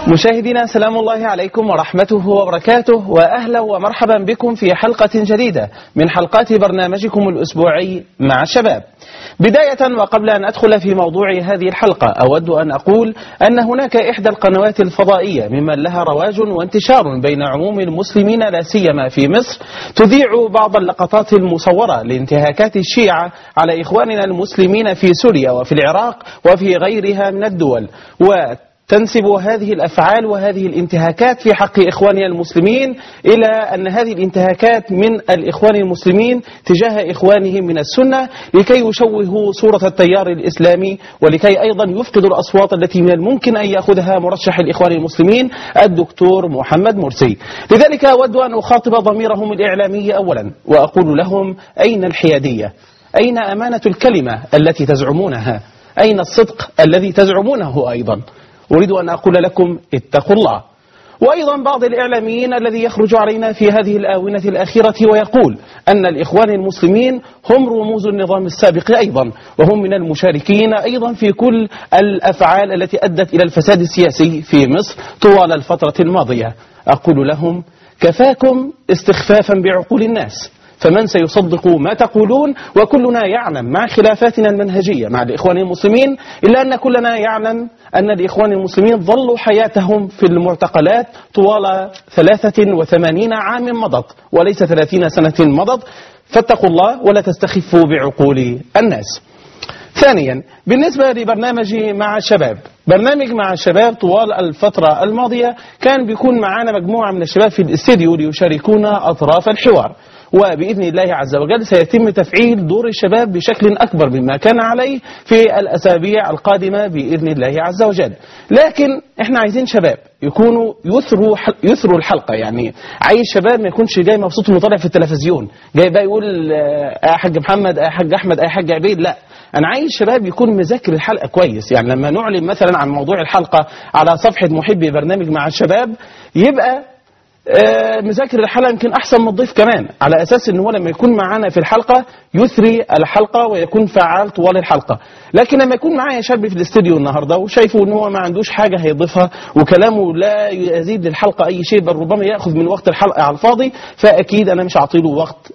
مشاهدينا سلام الله عليكم ورحمته وبركاته، وأهلا ومرحبا بكم في حلقة جديدة من حلقات برنامجكم الأسبوعي مع الشباب. بداية وقبل أن أدخل في موضوع هذه الحلقة، أود أن أقول أن هناك إحدى القنوات الفضائية ممن لها رواج وانتشار بين عموم المسلمين لا سيما في مصر، تذيع بعض اللقطات المصورة لانتهاكات الشيعة على إخواننا المسلمين في سوريا وفي العراق وفي غيرها من الدول، تنسب هذه الأفعال وهذه الانتهاكات في حق إخواننا المسلمين إلى أن هذه الانتهاكات من الإخوان المسلمين تجاه إخوانهم من السنة لكي يشوهوا صورة التيار الإسلامي، ولكي أيضا يفقدوا الأصوات التي من الممكن أن يأخذها مرشح الإخوان المسلمين الدكتور محمد مرسي. لذلك أود أن أخاطب ضميرهم الإعلامي أولا وأقول لهم: أين الحيادية؟ أين أمانة الكلمة التي تزعمونها؟ أين الصدق الذي تزعمونه أيضا؟ أريد أن أقول لكم: اتقوا الله. وأيضا بعض الإعلاميين الذي يخرج علينا في هذه الآونة الأخيرة ويقول أن الإخوان المسلمين هم رموز النظام السابق أيضا، وهم من المشاركين أيضا في كل الأفعال التي أدت إلى الفساد السياسي في مصر طوال الفترة الماضية. أقول لهم: كفاكم استخفافا بعقول الناس، فمن سيصدق ما تقولون؟ وكلنا يعلم مع خلافاتنا المنهجية مع الإخوان المسلمين، إلا أن كلنا يعلم أن الإخوان المسلمين ظلوا حياتهم في المعتقلات طوال 83 عام مضت وليس 30 سنة مضت، فاتقوا الله ولا تستخفوا بعقول الناس. ثانيا، بالنسبة لبرنامجي مع الشباب، برنامج مع الشباب طوال الفترة الماضية كان بيكون معنا مجموعة من الشباب في الاستديو ليشاركونا أطراف الحوار، وبإذن الله عز وجل سيتم تفعيل دور الشباب بشكل أكبر مما كان عليه في الأسابيع القادمة بإذن الله عز وجل. لكن احنا عايزين شباب يكونوا يثروا الحلقة، يعني عايز شباب ما يكونش جاي مبسوط انه طالع في التلفزيون جاي بقى يقول يا حاج محمد يا حاج أحمد يا حاج عبيد، لا، أنا عايز شباب يكون مذاكر الحلقة كويس. يعني لما نعلن مثلا عن موضوع الحلقة على صفحة محبي برنامج مع الشباب يبقى مذاكر الحلقة يمكن أحسن من الضيف كمان، على أساس أنه هو لما يكون معنا في الحلقة يثري الحلقة ويكون فعال طوال الحلقة. لكن لما يكون معايا شاب في الاستديو النهاردة وشايفه أنه هو ما عندوش حاجة هيضيفها وكلامه لا يزيد للحلقة أي شيء، بل ربما يأخذ من وقت الحلقة على الفاضي، فأكيد أنا مش هعطيله وقت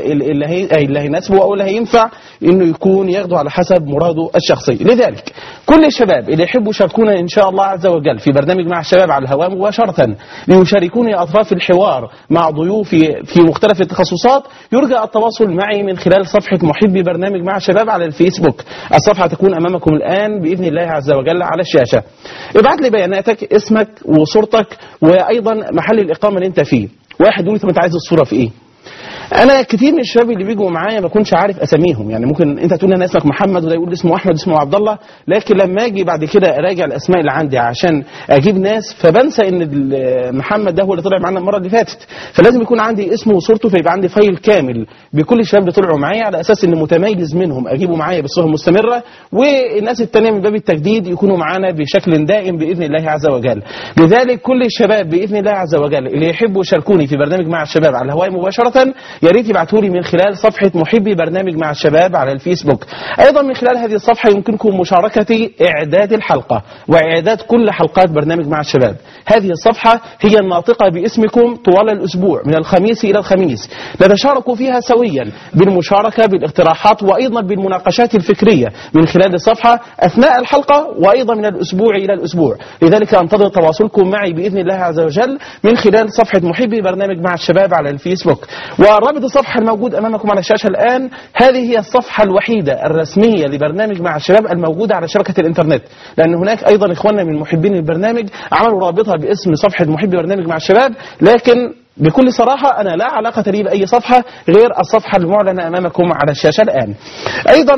اللي هيناسبه أو اللي هينفع إنه يكون ياخده على حسب مراده الشخصي. لذلك كل الشباب اللي يحبوا يشاركونا إن شاء الله عز وجل في برنامج مع الشباب على الهواء مباشرة ليشاركوني أطراف الحوار مع ضيوفي في مختلف التخصصات، يرجى التواصل معي من خلال صفحة محبي برنامج مع الشباب على الفيسبوك. الصفحة تكون أمامكم الآن بإذن الله عز وجل على الشاشة. ابعت لي بياناتك، اسمك وصورتك، وأيضا محل الإقامة اللي أنت فيه. واحد يقول لي: طب أنت عايز الصورة في إيه؟ انا كتير من الشباب اللي بيجوا معايا ما كنتش عارف اساميهم، يعني ممكن انت تقول لي انا اسمك محمد وده يقول اسمه احمد اسمه عبد الله، لكن لما اجي بعد كده اراجع الاسماء اللي عندي عشان اجيب ناس فبنسى ان محمد ده هو اللي طلع معانا المره اللي فاتت، فلازم يكون عندي اسمه وصورته، فيبقى عندي فايل كامل بكل الشباب اللي طلعوا معايا على اساس ان متميز منهم اجيبه معايا بصفه مستمره، والناس الثانيه من باب التجديد يكونوا معانا بشكل دائم باذن الله عز وجل. لذلك كل الشباب باذن الله عز وجل اللي يحبوا يشاركوني في برنامج مع الشباب على الهواء مباشره يا ريت يبعتوا لي من خلال صفحة محبي برنامج مع الشباب على الفيسبوك. أيضا من خلال هذه الصفحة يمكنكم مشاركة إعداد الحلقة وإعداد كل حلقات برنامج مع الشباب. هذه الصفحة هي الناطقة باسمكم طوال الأسبوع من الخميس إلى الخميس، نتشارك فيها سويا بالمشاركة بالاقتراحات وأيضا بالمناقشات الفكرية من خلال الصفحة أثناء الحلقة وأيضا من الأسبوع إلى الأسبوع. لذلك أنتظر تواصلكم معي بإذن الله عز وجل من خلال صفحة محبي برنامج مع الشباب على الفيسبوك. ورابط الصفحة الموجود أمامكم على الشاشة الآن هذه هي الصفحة الوحيدة الرسمية لبرنامج مع الشباب الموجودة على شبكة الإنترنت، لأن هناك أيضا إخواننا من محبين البرنامج عملوا رابطها باسم صفحة محبي برنامج مع الشباب، لكن بكل صراحة أنا لا علاقة لي بأي صفحة غير الصفحة المعلنة أمامكم على الشاشة الآن. أيضا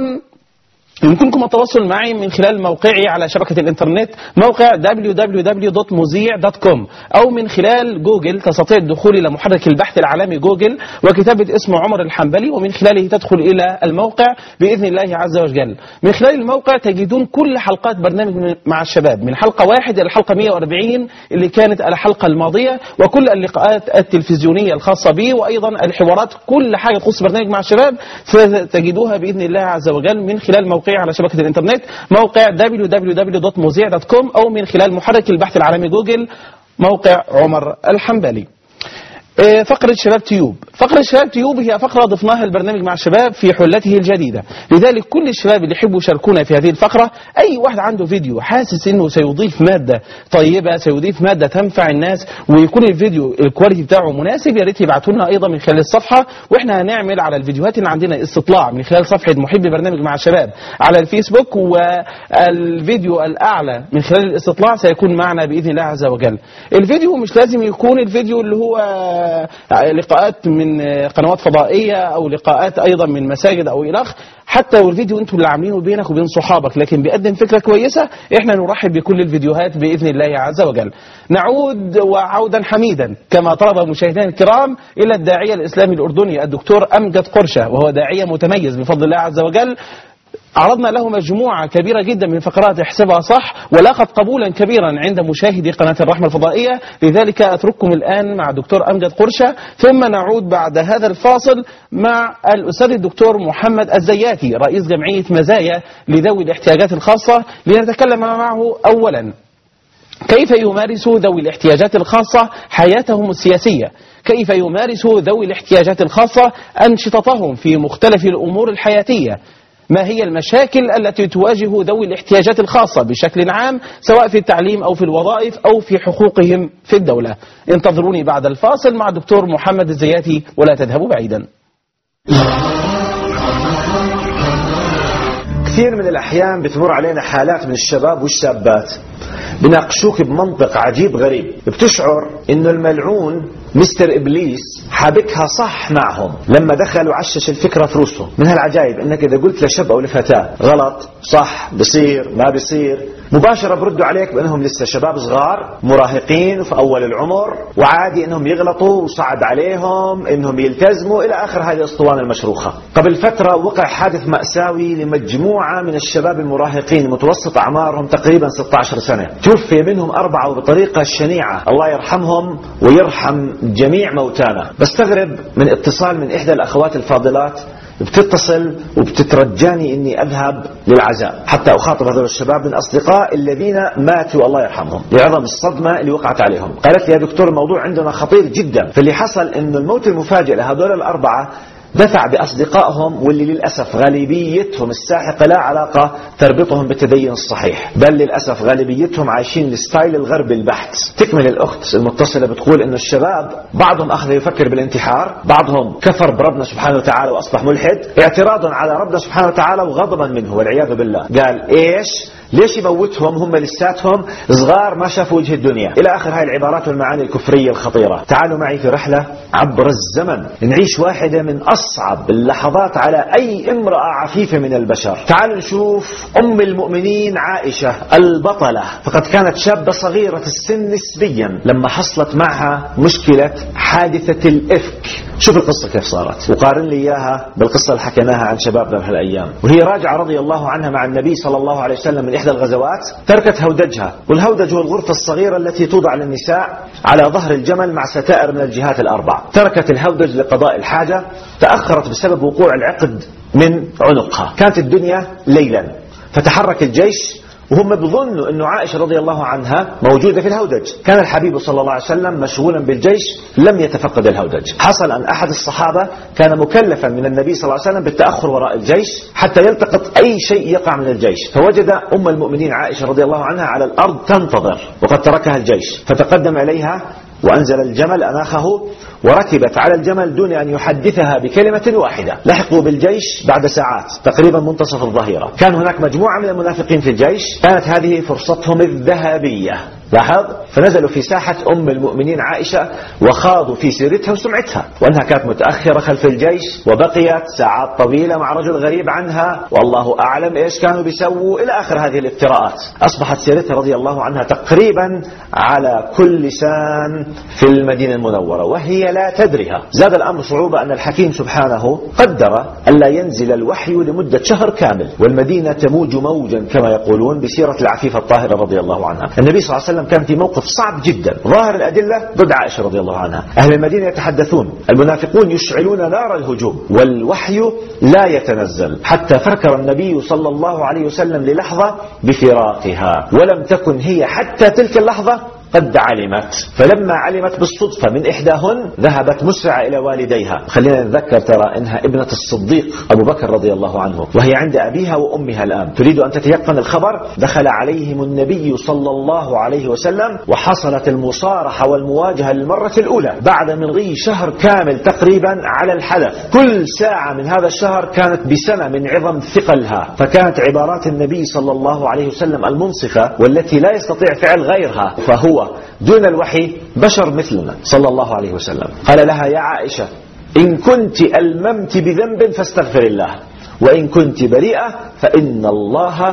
يمكنكم التواصل معي من خلال موقعي على شبكة الإنترنت، موقع www.muzia.com، أو من خلال جوجل تستطيع الدخول إلى محرك البحث العالمي جوجل وكتابة اسم عمر الحنبلي، ومن خلاله تدخل إلى الموقع بإذن الله عز وجل. من خلال الموقع تجدون كل حلقات برنامج مع الشباب من حلقة 1 إلى الحلقة 140 اللي كانت الحلقة الماضية، وكل اللقاءات التلفزيونية الخاصة به، وأيضا الحوارات، كل حاجة تخص برنامج مع الشباب ستجدوها بإذن الله عز وجل من خلال موقع موقعي على شبكة الإنترنت، موقع www.mozilla.com، أو من خلال محرك البحث العالمي جوجل موقع عمر الحنبلي. فقرة شباب تيوب. فقرة شباب تيوب هي فقرة ضفناها البرنامج مع الشباب في حلته الجديدة، لذلك كل الشباب اللي يحبوا يشاركونا في هذه الفقرة، أي واحد عنده فيديو حاسس إنه سيضيف مادة طيبة، سيضيف مادة تنفع الناس، ويكون الفيديو الكواليتي بتاعه مناسب، يا ريت يبعتوا لنا أيضا من خلال الصفحة، وإحنا هنعمل على الفيديوهات اللي عندنا استطلاع من خلال صفحة محبي برنامج مع الشباب على الفيسبوك، والفيديو الأعلى من خلال الاستطلاع سيكون معنا بإذن الله عز وجل. الفيديو مش لازم يكون الفيديو اللي هو لقاءات من قنوات فضائية أو لقاءات أيضا من مساجد أو إلخ، حتى والفيديو أنتم اللي عاملينه بينك وبين صحابك لكن بيقدم فكرة كويسة، إحنا نرحب بكل الفيديوهات بإذن الله عز وجل. نعود وعودا حميدا كما طلب مشاهدينا الكرام إلى الداعية الإسلامي الأردني الدكتور أمجد قرشة، وهو داعية متميز بفضل الله عز وجل. عرضنا له مجموعة كبيرة جدا من فقرات احسبها صح، ولاقت قبولا كبيرا عند مشاهدي قناة الرحمة الفضائية، لذلك أترككم الآن مع دكتور أمجد قرشة، ثم نعود بعد هذا الفاصل مع الأستاذ الدكتور محمد الزياتي رئيس جمعية مزايا لذوي الاحتياجات الخاصة، لنتكلم معه أولا كيف يمارس ذوي الاحتياجات الخاصة حياتهم السياسية، كيف يمارس ذوي الاحتياجات الخاصة أنشطتهم في مختلف الأمور الحياتية، ما هي المشاكل التي تواجه ذوي الاحتياجات الخاصة بشكل عام، سواء في التعليم أو في الوظائف أو في حقوقهم في الدولة. انتظروني بعد الفاصل مع الدكتور محمد الزياتي ولا تذهبوا بعيدا. كثير من الأحيان بتمر علينا حالات من الشباب والشابات بناقشوك بمنطق عجيب غريب، بتشعر إنه الملعون مستر إبليس حابكها صح معهم لما دخلوا عشش الفكرة في روسهم. من هالعجائب إنك إذا قلت لشاب أو لفتاة غلط صح بصير ما بصير، مباشرة بردوا عليك بأنهم لسه شباب صغار مراهقين في أول العمر، وعادي إنهم يغلطوا وصعب عليهم إنهم يلتزموا إلى آخر هذه الأسطوانة المشروخة. قبل فترة وقع حادث مأساوي لمجموعة من الشباب المراهقين متوسط أعمارهم تقريبا 16 سنة، توفي منهم 4 بطريقة شنيعة، الله يرحمهم ويرحم جميع موتانا. بستغرب من اتصال من إحدى الأخوات الفاضلات بتتصل وبتترجاني إني أذهب للعزاء حتى أخاطب هذول الشباب من أصدقاء الذين ماتوا الله يرحمهم لعظم الصدمة اللي وقعت عليهم. قالت لي يا دكتور الموضوع عندنا خطير جدا، فاللي حصل إنه الموت المفاجئ لهذول ال4 دفع بأصدقائهم واللي للأسف غالبيتهم الساحقة لا علاقة تربطهم بالتدين الصحيح، بل للأسف غالبيتهم عايشين الستايل الغربي البحت. تكمل الأخت المتصلة بتقول إنه الشباب بعضهم أخذ يفكر بالانتحار، بعضهم كفر بربنا سبحانه وتعالى وأصبح ملحد اعتراضا على ربنا سبحانه وتعالى وغضبا منه والعياذ بالله. قال إيش ليش يموتهم هم لساتهم صغار ما شافوا وجه الدنيا، إلى آخر هاي العبارات والمعاني الكفرية الخطيرة. تعالوا معي في رحلة عبر الزمن نعيش واحدة من أصعب اللحظات على أي امرأة عفيفة من البشر. تعالوا نشوف أم المؤمنين عائشة البطلة، فقد كانت شابة صغيرة السن نسبيا لما حصلت معها مشكلة حادثة الإفك. شوف القصة كيف صارت وقارن لي إياها بالقصة اللي حكيناها عن شبابنا بهالأيام. وهي راجعة رضي الله عنها مع النبي صلى الله عليه وسلم من إحدى الغزوات، تركت هودجها، والهودج هو الغرفة الصغيرة التي توضع للنساء على ظهر الجمل مع ستائر من الجهات ال4. تركت الهودج لقضاء الحاجة، تأخرت بسبب وقوع العقد من عنقها. كانت الدنيا ليلا، فتحرك الجيش وهم بظنوا أن عائشة رضي الله عنها موجودة في الهودج. كان الحبيب صلى الله عليه وسلم مشغولا بالجيش لم يتفقد الهودج. حصل أن أحد الصحابة كان مكلفا من النبي صلى الله عليه وسلم بالتأخر وراء الجيش حتى يلتقط أي شيء يقع من الجيش، فوجد أم المؤمنين عائشة رضي الله عنها على الأرض تنتظر وقد تركها الجيش، فتقدم إليها وأنزل الجمل أناخه وركبت على الجمل دون أن يحدثها بكلمة واحدة. لحقوا بالجيش بعد ساعات تقريبا منتصف الظهيرة. كان هناك مجموعة من المنافقين في الجيش، كانت هذه فرصتهم الذهبية. لاحظ، فنزلوا في ساحة أم المؤمنين عائشة وخاضوا في سيرتها وسمعتها، وأنها كانت متأخرة خلف الجيش وبقيت ساعات طويلة مع رجل غريب عنها والله أعلم إيش كانوا بيسووا إلى آخر هذه الافتراءات. أصبحت سيرتها رضي الله عنها تقريبا على كل لسان في المدينة المنورة وهي لا تدريها. زاد الأمر صعوبة أن الحكيم سبحانه قدر ألا ينزل الوحي لمدة شهر كامل، والمدينة تموج موجا كما يقولون بسيرة العفيفة الطاهرة رضي الله عنها. النبي صلى الله عليه وسلم وسلم كان في موقف صعب جدا. ظاهر الأدلة ضد عائشة رضي الله عنها. أهل المدينة يتحدثون، المنافقون يشعلون نار الهجوم، والوحي لا يتنزل، حتى فكر النبي صلى الله عليه وسلم للحظة بفراقها، ولم تكن هي حتى تلك اللحظة قد علمت. فلما علمت بالصدفة من إحداهن ذهبت مسرعة إلى والديها. خلينا نتذكر ترى إنها ابنة الصديق أبو بكر رضي الله عنه، وهي عند أبيها وأمها الآن تريد أن تتيقن الخبر. دخل عليهم النبي صلى الله عليه وسلم، وحصلت المصارحة والمواجهة للمرة الأولى بعد مضي شهر كامل تقريبا على الحدث. كل ساعة من هذا الشهر كانت بسنة من عظم ثقلها، فكانت عبارات النبي صلى الله عليه وسلم المنصفة والتي لا يستطيع فعل غيرها، فهو دون الوحي بشر مثلنا صلى الله عليه وسلم. قال لها: يا عائشة، إن كنت ألممت بذنب فاستغفر الله، وإن كنت بريئة فإن الله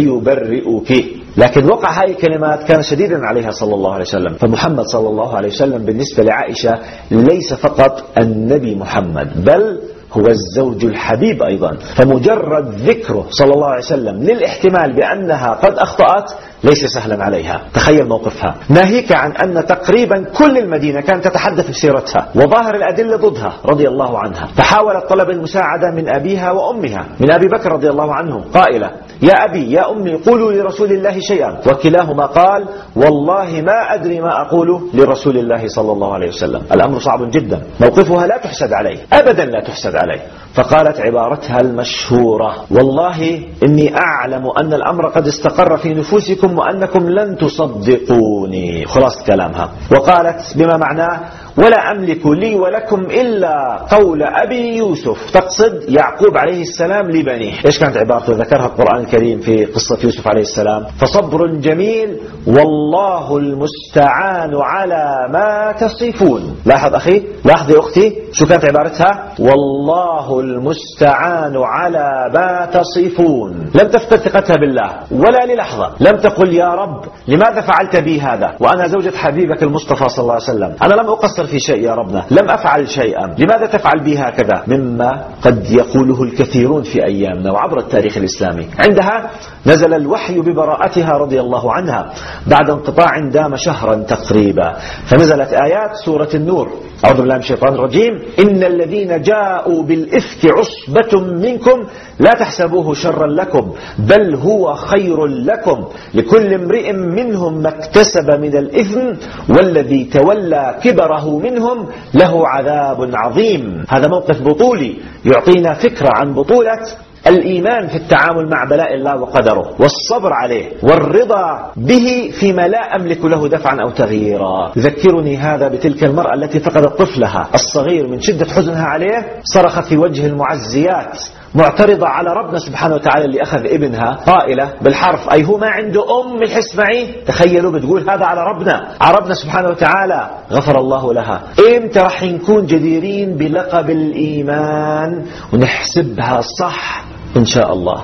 سيبرئك. لكن وقع هذه الكلمات كان شديدا عليها صلى الله عليه وسلم. فمحمد صلى الله عليه وسلم بالنسبة لعائشة ليس فقط النبي محمد، بل هو الزوج الحبيب أيضا. فمجرد ذكره صلى الله عليه وسلم للاحتمال بأنها قد أخطأت ليس سهلا عليها. تخيل موقفها، ناهيك عن أن تقريبا كل المدينة كانت تتحدث بسيرتها، وظاهر الأدلة ضدها رضي الله عنها. فحاولت طلب المساعدة من أبيها وأمها، من أبي بكر رضي الله عنه، قائلة: يا أبي يا أمي قولوا لرسول الله شيئا. وكلاهما قال: والله ما أدري ما أقول لرسول الله صلى الله عليه وسلم. الأمر صعب جدا، موقفها لا تحسد عليه أبدا، لا تحسد عليه. فقالت عبارتها المشهورة: والله إني أعلم أن الأمر قد استقر في نفوسكم وأنكم لن تصدقوني. خلاص كلامها. وقالت بما معناه: ولا أملك لي ولكم إلا قول أبي يوسف، تقصد يعقوب عليه السلام لبنيه. إيش كانت عبارته؟ ذكرها القرآن الكريم في قصة يوسف عليه السلام: فصبر جميل والله المستعان على ما تصفون. لاحظ أخي، لاحظ يا أختي، شو كانت عبارتها؟ والله المستعان على ما تصفون. لم تفقد ثقتها بالله ولا للحظة، لم تقل: يا رب لماذا فعلت بي هذا وأنا زوجة حبيبك المصطفى صلى الله عليه وسلم؟ أنا لم أقصر في شيء يا ربنا، لم أفعل شيئا، لماذا تفعل بي هكذا؟ مما قد يقوله الكثيرون في أيامنا وعبر التاريخ الإسلامي. عندها نزل الوحي ببراءتها رضي الله عنها بعد انقطاع دام شهرا تقريبا، فنزلت آيات سورة النور: أعوذ بالله من الشيطان الرجيم، إن الذين جاءوا بالإفك عصبة منكم لا تحسبوه شرا لكم بل هو خير لكم لكل امرئ منهم ما اكتسب من الإثم والذي تولى كبره منهم له عذاب عظيم. هذا موقف بطولي يعطينا فكرة عن بطولة الإيمان في التعامل مع بلاء الله وقدره، والصبر عليه، والرضا به فيما لا أملك له دفعا أو تغييرا. يذكرني هذا بتلك المرأة التي فقدت طفلها الصغير من شدة حزنها عليه، صرخت في وجه المعزيات معترضة على ربنا سبحانه وتعالى اللي أخذ ابنها، قائلة بالحرف: أي هو ما عنده أم الحس معي؟ تخيلوا بتقول هذا على ربنا سبحانه وتعالى. غفر الله لها. إمتى رح نكون جديرين بلقب الإيمان ونحسبها صح إن شاء الله؟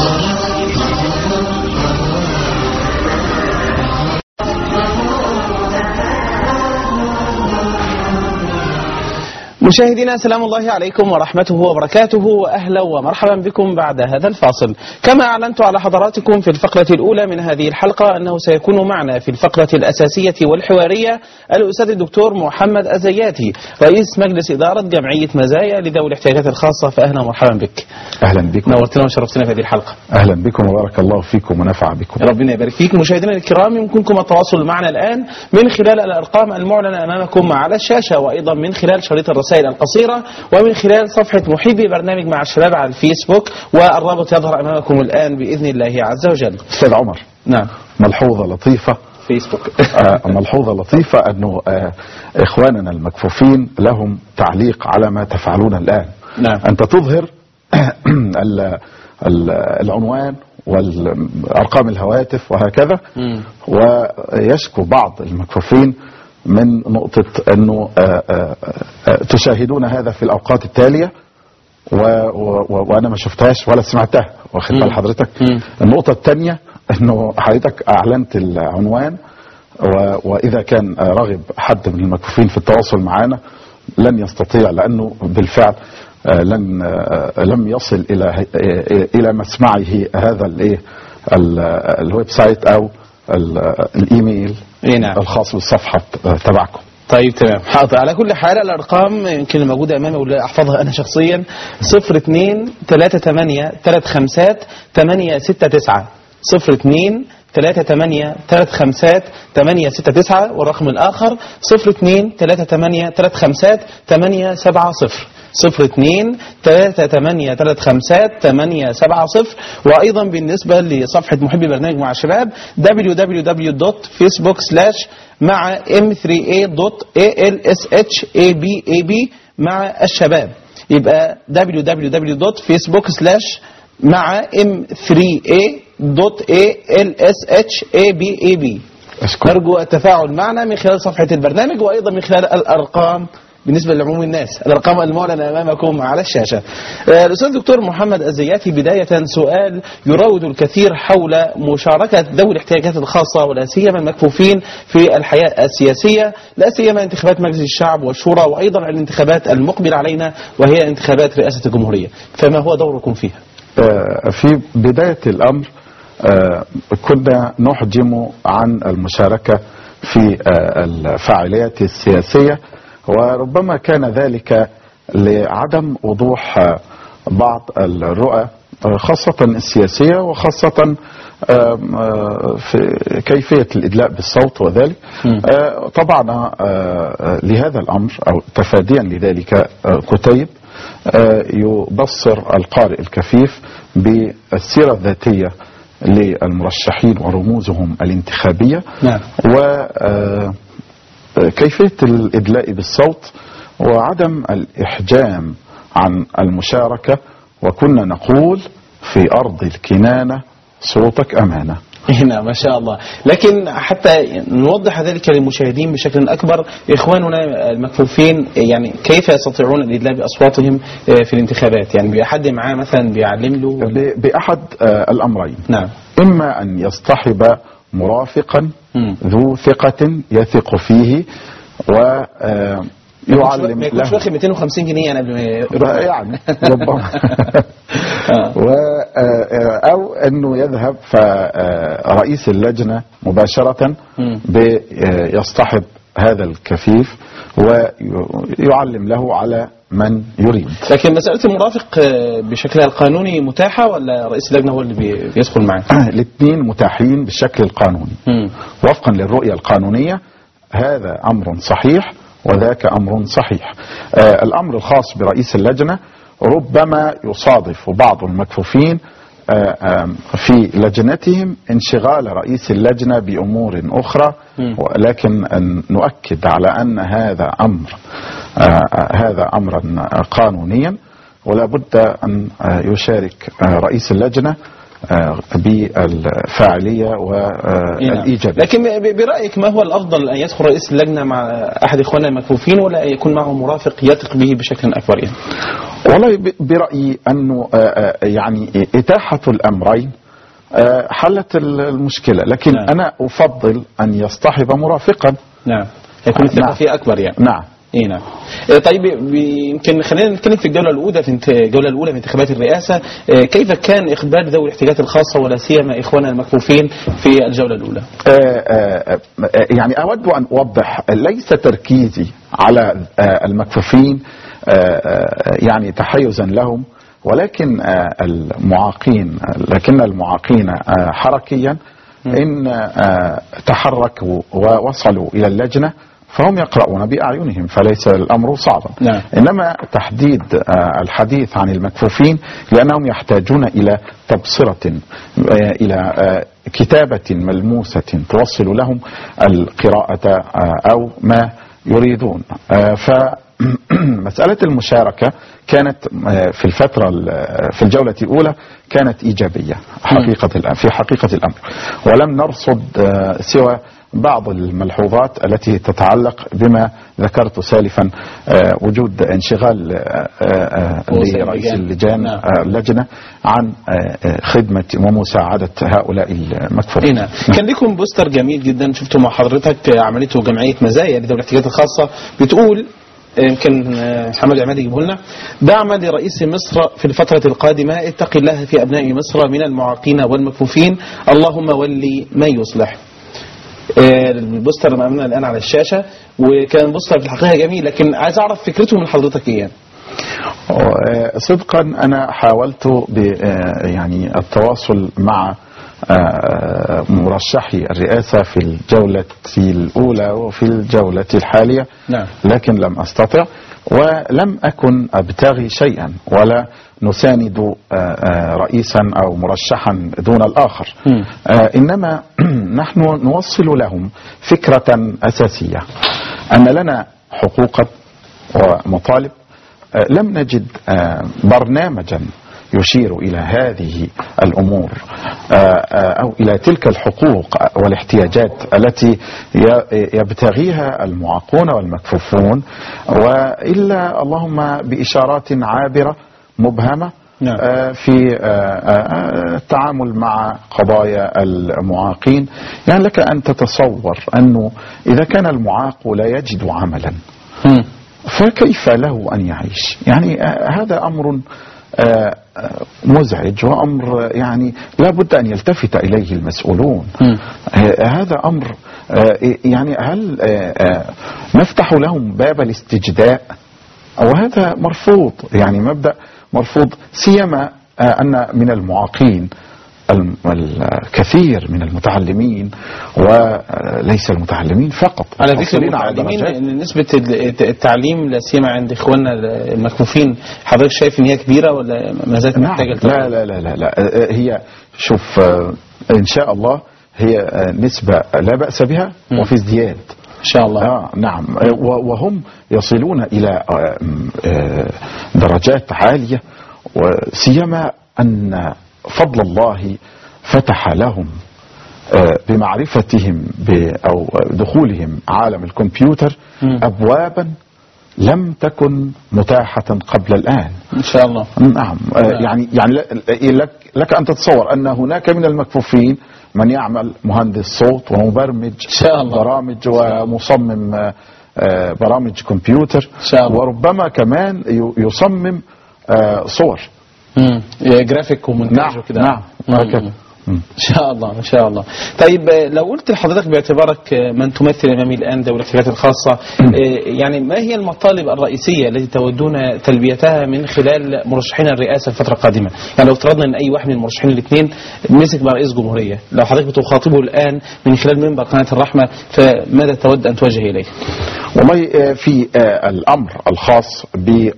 مشاهدينا سلام الله عليكم ورحمته وبركاته، وأهلا ومرحبا بكم بعد هذا الفاصل. كما أعلنت على حضراتكم في الفقرة الأولى من هذه الحلقة أنه سيكون معنا في الفقرة الأساسية والحوارية الأستاذ الدكتور محمد الزياتي، رئيس مجلس إدارة جمعية مزايا لذوي الاحتياجات الخاصة. فأهلا ومرحبا بك. أهلا بكم، نورتنا وشرفتنا في هذه الحلقة. أهلا بكم وبارك الله فيكم ونفع بكم. ربنا يبارك فيكم. مشاهدينا الكرام، يمكنكم التواصل معنا الآن من خلال الأرقام المعلنة أمامكم على الشاشة، وأيضا من خلال شريط الرسائل القصيرة، ومن خلال صفحة محبي برنامج مع الشباب على الفيسبوك، والرابط يظهر أمامكم الآن بإذن الله عز وجل. أستاذ عمر، نعم، ملحوظة لطيفة فيسبوك. ملحوظة لطيفة أنه إخواننا المكفوفين لهم تعليق على ما تفعلون الآن. نعم. أنت تظهر العنوان والأرقام الهواتف وهكذا، ويشكو بعض المكفوفين من نقطة أنه تشاهدون هذا في الأوقات التالية وأنا ما شفتهاش ولا سمعتها، واخد بال حضرتك. النقطة الثانية أنه حضرتك أعلنت العنوان، وإذا كان رغب حد من المكفوفين في التواصل معنا لن يستطيع، لأنه بالفعل لم يصل إلى مسمعه هذا الويب سايت أو الإيميل نعم. الخاص بالصفحة تبعكم. طيب تمام، حاضر. على كل حال الأرقام يمكن الموجودة أمامي واللي أحفظها أنا شخصيا 02 38 35 869 02 38 35 869 والرقم الآخر 02 38 35 870 02 38 35 870. وأيضا بالنسبة لصفحة محبي برنامج مع الشباب www.facebook/مع m3a.alshab مع الشباب. يبقى www.facebook/مع m3a.alshab. نرجو التفاعل معنا من خلال صفحة البرنامج وأيضا من خلال الأرقام بالنسبة لعموم الناس، الأرقام المعلنة أمامكم على الشاشة. الأستاذ دكتور محمد الزياتي، بداية سؤال يراود الكثير حول مشاركة ذوي الاحتياجات الخاصة ولا سيما المكفوفين في الحياة السياسية، لا سيما انتخابات مجلس الشعب والشورى وأيضا الانتخابات المقبلة علينا وهي انتخابات رئاسة الجمهورية، فما هو دوركم فيها؟ في بداية الأمر كنا نحجم عن المشاركة في الفعاليات السياسية، وربما كان ذلك لعدم وضوح بعض الرؤى خاصة السياسية وخاصة في كيفية الإدلاء بالصوت وذلك. طبعا لهذا الأمر أو تفاديا لذلك كتيب يبصر القارئ الكفيف بالسيرة الذاتية للمرشحين ورموزهم الانتخابية. نعم. وكيفية الإدلاء بالصوت وعدم الإحجام عن المشاركة، وكنا نقول في أرض الكنانة صوتك أمانة. هنا ما شاء الله. لكن حتى نوضح ذلك للمشاهدين بشكل أكبر، إخواننا المكفوفين يعني كيف يستطيعون الإدلاء بأصواتهم في الانتخابات؟ يعني بأحد معاه مثلا بيعلم له بأحد الأمرين. نعم. إما أن يصطحب مرافقا ذو ثقة يثق فيه ويعلم ما يكونش واخد 250 جنيه يعني قبل ما يعني ربما أو أنه يذهب فرئيس اللجنة مباشرة بيصطحب هذا الكفيف ويعلم له على من يريد. لكن مسألة المرافق بشكلها القانوني متاحة ولا رئيس اللجنة هو اللي بيدخل معاه؟ الاثنين متاحين بالشكل القانوني وفقا للرؤية القانونية. هذا أمر صحيح وذاك أمر صحيح. الأمر الخاص برئيس اللجنة ربما يصادف بعض المكفوفين في لجنتهم انشغال رئيس اللجنة بأمور أخرى، ولكن نؤكد على أن هذا أمرا قانونيا، ولا بد أن يشارك رئيس اللجنة بالفاعلية والإيجابية. لكن برأيك ما هو الأفضل، أن يدخل رئيس اللجنة مع أحد إخواننا المكفوفين ولا يكون معه مرافق يثق به بشكل أكبر يعني؟ والله برأيي أنه يعني إتاحة الأمرين حلت المشكلة، لكن نعم. أنا أفضل أن يصطحب مرافقا. نعم، يكون الثقة فيه أكبر يعني. نعم. نعم. طيب يمكن خلينا نتكلم في الجولة الأولى في انتخابات الرئاسة. كيف كان إقبال ذوي الاحتياجات الخاصة ولا سيما إخواننا المكفوفين في الجولة الأولى؟ يعني أود أن أوضح ليس تركيزي على المكفوفين يعني تحيزا لهم، ولكن المعاقين حركيا إن تحركوا ووصلوا إلى اللجنة فهم يقرؤون بأعينهم، فليس الأمر صعبا. نعم. إنما تحديد الحديث عن المكفوفين لأنهم يحتاجون إلى تبصرة، إلى كتابة ملموسة توصل لهم القراءة أو ما يريدون. فمسألة المشاركة كانت في الجولة الأولى كانت إيجابية في حقيقة الأمر، ولم نرصد سوى بعض الملحوظات التي تتعلق بما ذكرت سالفا، وجود انشغال لرئيس اللجنة عن خدمة ومساعدة هؤلاء المكفوفين. كان لكم بوستر جميل جدا شفته مع حضرتك عملته جمعية مزايا لذوي الاحتياجات الخاصة، بتقول يمكن محمد عماد يجيبه لنا: دعما لرئيس مصر في الفترة القادمة، اتق الله في أبناء مصر من المعاقين والمكفوفين، اللهم ولي من يصلح. البوستر امامنا الان على الشاشه، وكان بوستر في الحقيقه جميل، لكن عايز اعرف فكرته من حضرتك ايه يعني. صدقا انا حاولت يعني التواصل مع مرشحي الرئاسة في الجولة الأولى وفي الجولة الحالية. نعم. لكن لم أستطع، ولم أكن أبتغي شيئا ولا نساند رئيسا أو مرشحا دون الآخر. إنما نحن نوصل لهم فكرة أساسية أن لنا حقوقا ومطالب. لم نجد برنامجا يشير إلى هذه الأمور أو إلى تلك الحقوق والاحتياجات التي يبتغيها المعاقون والمكفوفون، وإلا اللهم بإشارات عابرة مبهمة في التعامل مع قضايا المعاقين. يعني لك أن تتصور أنه إذا كان المعاق لا يجد عملا فكيف له أن يعيش؟ يعني هذا أمر مزعج، وأمر يعني لا بد أن يلتفت إليه المسؤولون. هذا أمر يعني هل نفتح لهم باب الاستجداء؟ وهذا مرفوض، يعني مبدأ مرفوض، سيما أن من المعاقين الكثير من المتعلمين، وليس المتعلمين فقط. على ذكر المتعلمين، نسبة التعليم لا سيما عند إخواننا المكفوفين، حضرتك شايف إن هي كبيرة ولا ما زالت محتاجة؟ لا لا لا لا لا، هي شوف إن شاء الله هي نسبة لا بأس بها وفي ازدياد إن شاء الله. نعم، وهم يصلون إلى درجات عالية، وسيما أن فضل الله فتح لهم بمعرفتهم أو دخولهم عالم الكمبيوتر أبوابا لم تكن متاحة قبل الآن إن شاء الله. نعم. يعني لك أن تتصور أن هناك من المكفوفين من يعمل مهندس صوت ومبرمج برامج ومصمم برامج كمبيوتر، وربما كمان يصمم صور جرافيك ومونتاج وكده. نعم. إن شاء الله إن شاء الله. طيب لو قلت لحضرتك باعتبارك من تمثل أمامي الآن ذوي الاحتياجات الخاصة، يعني ما هي المطالب الرئيسية التي تودون تلبيتها من خلال مرشحين الرئاسة الفترة القادمة؟ يعني لو افترضنا أن أي واحد من المرشحين الاثنين مسك مع رئيس جمهورية، لو حضرتك بتخاطبه الآن من خلال منبر قناة الرحمة، فماذا تود أن توجه إليه؟ والله في الأمر الخاص ب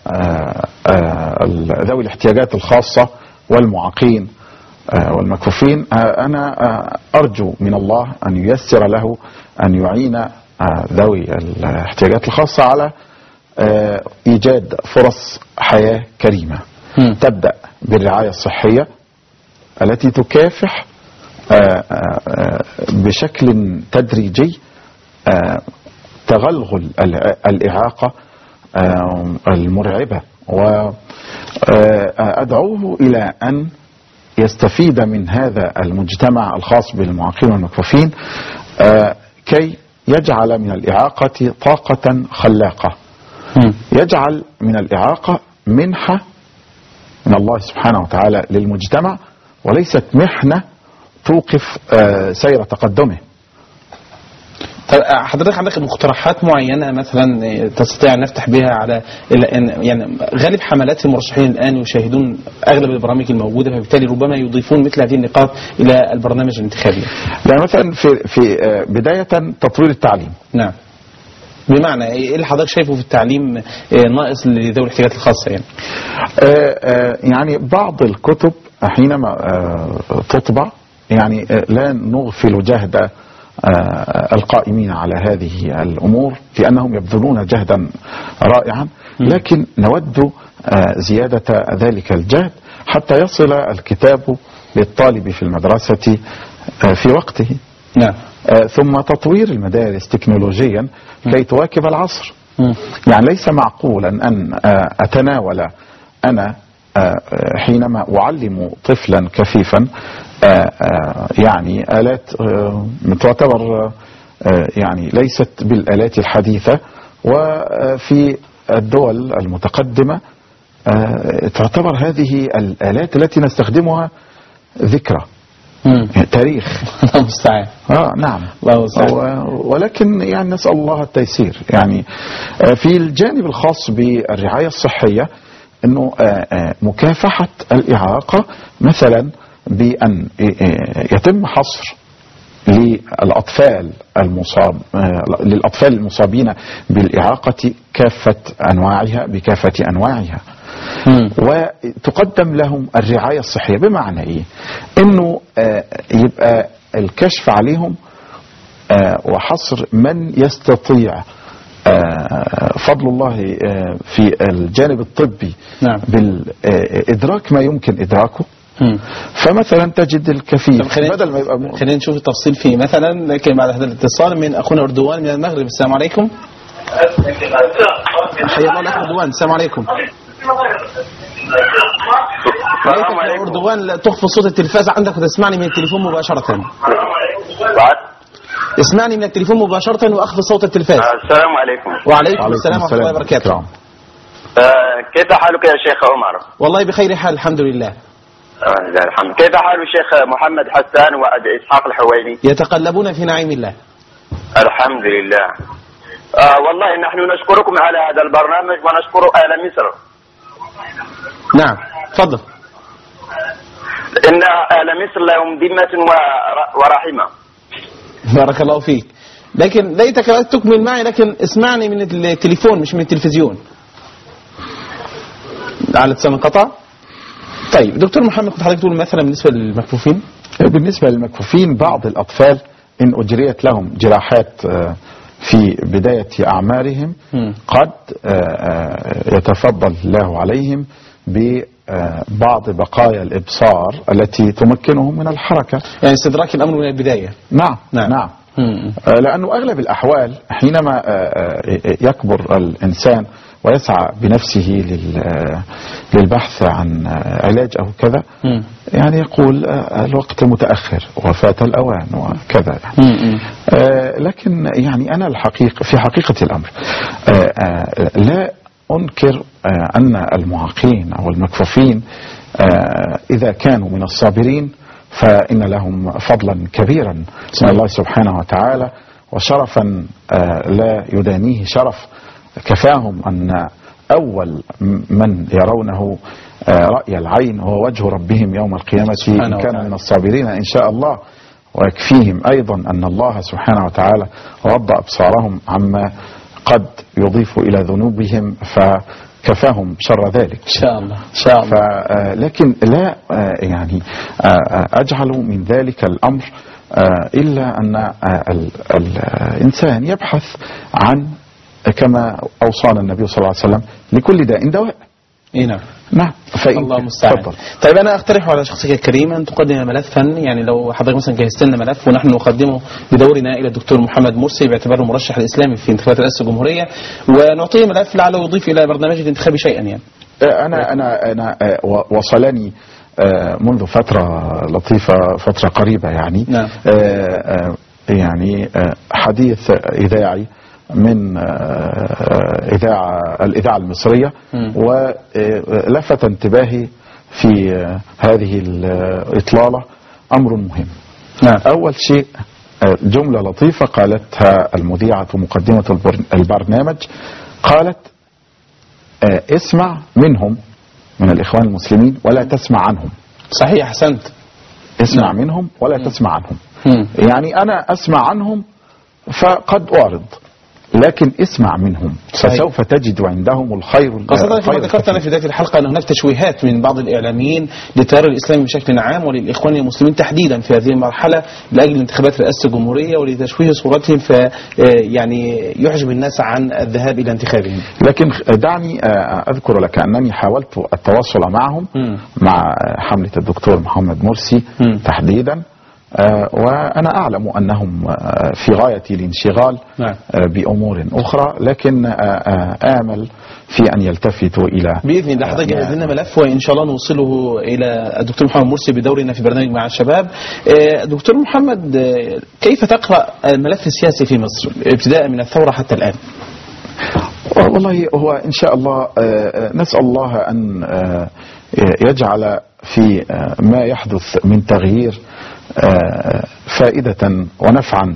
ذوي الاحتياجات الخاصة والمعاقين والمكفوفين، أنا أرجو من الله أن ييسر له أن يعين ذوي الاحتياجات الخاصة على إيجاد فرص حياة كريمة. تبدأ بالرعاية الصحية التي تكافح بشكل تدريجي تغلغل الإعاقة المرعبة، وأدعوه إلى أن يستفيد من هذا المجتمع الخاص بالمعاقين والمكفوفين كي يجعل من الإعاقة طاقة خلاقة، يجعل من الإعاقة منحة من الله سبحانه وتعالى للمجتمع، وليست محنة توقف سير تقدمه. حضرتك عندك مقترحات معينة مثلا تستطيع أن نفتح بها على يعني غالب حملات المرشحين الآن يشاهدون أغلب البرامج الموجودة، فبالتالي ربما يضيفون مثل هذه النقاط إلى البرنامج الانتخابي؟ يعني مثلا في بداية تطوير التعليم. نعم. بمعنى إيه اللي حضرتك شايفه في التعليم ناقص لذوي الاحتياجات الخاصة يعني؟ يعني بعض الكتب حينما تطبع يعني لا نغفل جهد القائمين على هذه الأمور، لأنهم يبذلون جهدا رائعا، لكن نود زيادة ذلك الجهد حتى يصل الكتاب للطالب في المدرسة في وقته. نعم. ثم تطوير المدارس تكنولوجيا كي تواكب العصر. يعني ليس معقولا أن أتناول أنا حينما أعلم طفلا كفيفا يعني آلات تعتبر يعني ليست بالآلات الحديثة، وفي الدول المتقدمة تعتبر هذه الآلات التي نستخدمها ذكرى. تاريخ. الله المستعان. نعم. الله المستعان. ولكن يعني نسأل الله التيسير. يعني في الجانب الخاص بالرعاية الصحية انه مكافحة الإعاقة مثلا بأن يتم حصر للأطفال المصابين بالإعاقة كافة أنواعها بكافة أنواعها، وتقدم لهم الرعاية الصحية. بمعنى إيه؟ إنه يبقى الكشف عليهم وحصر من يستطيع فضل الله في الجانب الطبي بالإدراك ما يمكن إدراكه. فمثلا تجد الكفيف بدل ما يبقى خلينا نشوف التفصيل فيه مثلا. لكن بعد هذا الاتصال من أخونا أردوان من المغرب. السلام عليكم. حيا الله الأخ أردوان. السلام عليكم. يا أردوان لا تخفض صوت التلفاز عندك وتسمعني من التليفون مباشرة. اسمعني من التليفون مباشرة وأخفض صوت التلفاز. السلام عليكم. وعليكم السلام ورحمة الله وبركاته. كيف حالك يا شيخ عمر؟ والله بخير حال الحمد لله. الحمد. كيف حال الشيخ محمد حسان وإسحاق الحويني؟ يتقلبون في نعيم الله. الحمد لله. والله نحن نشكركم على هذا البرنامج ونشكر أهل مصر. نعم تفضل. إن أهل مصر لهم ذمة ورحمة. بارك الله فيك. لكن ليتك تكمل معي، لكن اسمعني من التليفون مش من التلفزيون. على اتصال انقطع. طيب دكتور محمد، كنت حضرتك تقول مثلا بالنسبة للمكفوفين؟ بالنسبة للمكفوفين بعض الأطفال إن أجريت لهم جراحات في بداية أعمارهم قد يتفضل الله عليهم ببعض بقايا الإبصار التي تمكنهم من الحركة، يعني استدراك الأمر من البداية. نعم. لأنه أغلب الأحوال حينما يكبر الإنسان ويسعى بنفسه للبحث عن علاج أو كذا، يعني يقول الوقت متأخر وفات الأوان وكذا. لكن يعني أنا في حقيقة الأمر لا أنكر أن المعاقين أو المكفوفين إذا كانوا من الصابرين فإن لهم فضلا كبيرا من الله سبحانه وتعالى وشرفا لا يدانيه شرف. كفاهم أن أول من يرونه رأي العين هو وجه ربهم يوم القيامة إن كانوا من الصابرين إن شاء الله. ويكفيهم أيضا أن الله سبحانه وتعالى رد أبصارهم عما قد يضيف إلى ذنوبهم فكفاهم شر ذلك إن شاء الله. إن شاء الله. لكن لا يعني أجعل من ذلك الأمر إلا أن الإنسان يبحث عن كما أوصانا النبي صلى الله عليه وسلم لكل داء دواء. نعم. الله المستعان. طيب أنا أقترح على شخصك الكريم أن تقدم ملفا، يعني لو حضرتك مثلا جهزت لنا ملف ونحن نقدمه بدورنا إلى الدكتور محمد مرسي باعتباره المرشح الإسلامي في انتخابات رئاسة الجمهورية، ونعطيه ملف لعله يضيف إلى برنامج الانتخابي شيئا. يعني أنا وصلني منذ فترة لطيفة، فترة قريبة يعني. نعم. يعني حديث إذاعي من الإذاعة المصرية ولفت انتباهي في هذه الإطلالة أمر مهم. أول شيء جملة لطيفة قالتها المذيعة مقدمة البرنامج، قالت اسمع منهم من الإخوان المسلمين ولا تسمع عنهم. صحيح، أحسنت. اسمع منهم ولا تسمع عنهم. يعني أنا أسمع عنهم فقد أعرض، لكن اسمع منهم فسوف تجد عندهم الخير. خاصة كما ذكرت أنا في بداية الحلقة أن هناك تشويهات من بعض الإعلاميين للتيار الإسلامي بشكل عام وللإخوان المسلمين تحديدا في هذه المرحلة لأجل انتخابات رئاسة الجمهورية ولتشويه صورتهم، يعني يحجب الناس عن الذهاب إلى انتخابهم. لكن دعني أذكر لك أنني حاولت التواصل معهم مع حملة الدكتور محمد مرسي تحديدا، وأنا أعلم أنهم في غاية الانشغال بأمور أخرى، لكن آمل في أن يلتفتوا إلى بإذن الله. حضرتك جهز لنا ملف وإن شاء الله نوصله إلى الدكتور محمد مرسي بدورنا في برنامج مع الشباب. دكتور محمد، كيف تقرأ الملف السياسي في مصر ابتداء من الثورة حتى الآن؟ والله هو إن شاء الله نسأل الله أن يجعل في ما يحدث من تغيير فائدة ونفعا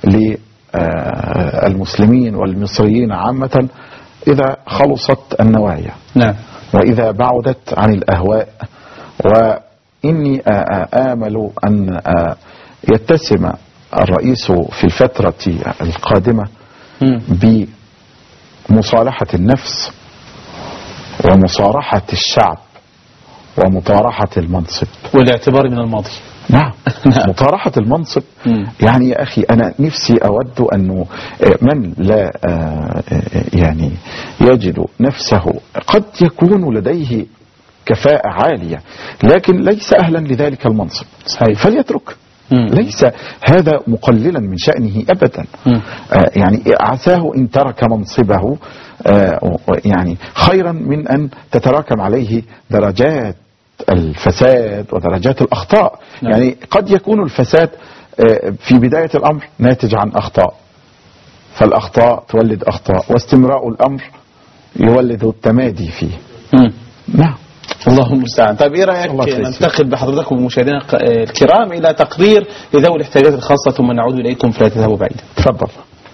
للمسلمين والمصريين عامة إذا خلصت النوايا. نعم. وإذا بعدت عن الأهواء. وإني آمل أن يتسم الرئيس في الفترة القادمة بمصالحة النفس ومصارحة الشعب ومطارحة المنصب والاعتبار من الماضي. نعم. مطارحة المنصب. يعني يا أخي أنا نفسي أود أنه من لا يعني يجد نفسه قد يكون لديه كفاءة عالية لكن ليس أهلا لذلك المنصب فليترك. ليس هذا مقللا من شأنه أبدا. يعني عساه إن ترك منصبه يعني خيرا من أن تتراكم عليه درجات الفساد ودرجات الأخطاء. يعني قد يكون الفساد في بداية الأمر ناتج عن أخطاء فالأخطاء تولد أخطاء واستمراء الأمر يولد التمادي فيه. نعم. اللهم المستعان. طيب ايه رايك ننتقل بحضراتكم ومشاهدينا الكرام الى تقرير لذوي الاحتياجات الخاصه ثم نعود اليكم فلا تذهبوا بعيدا. تفضل.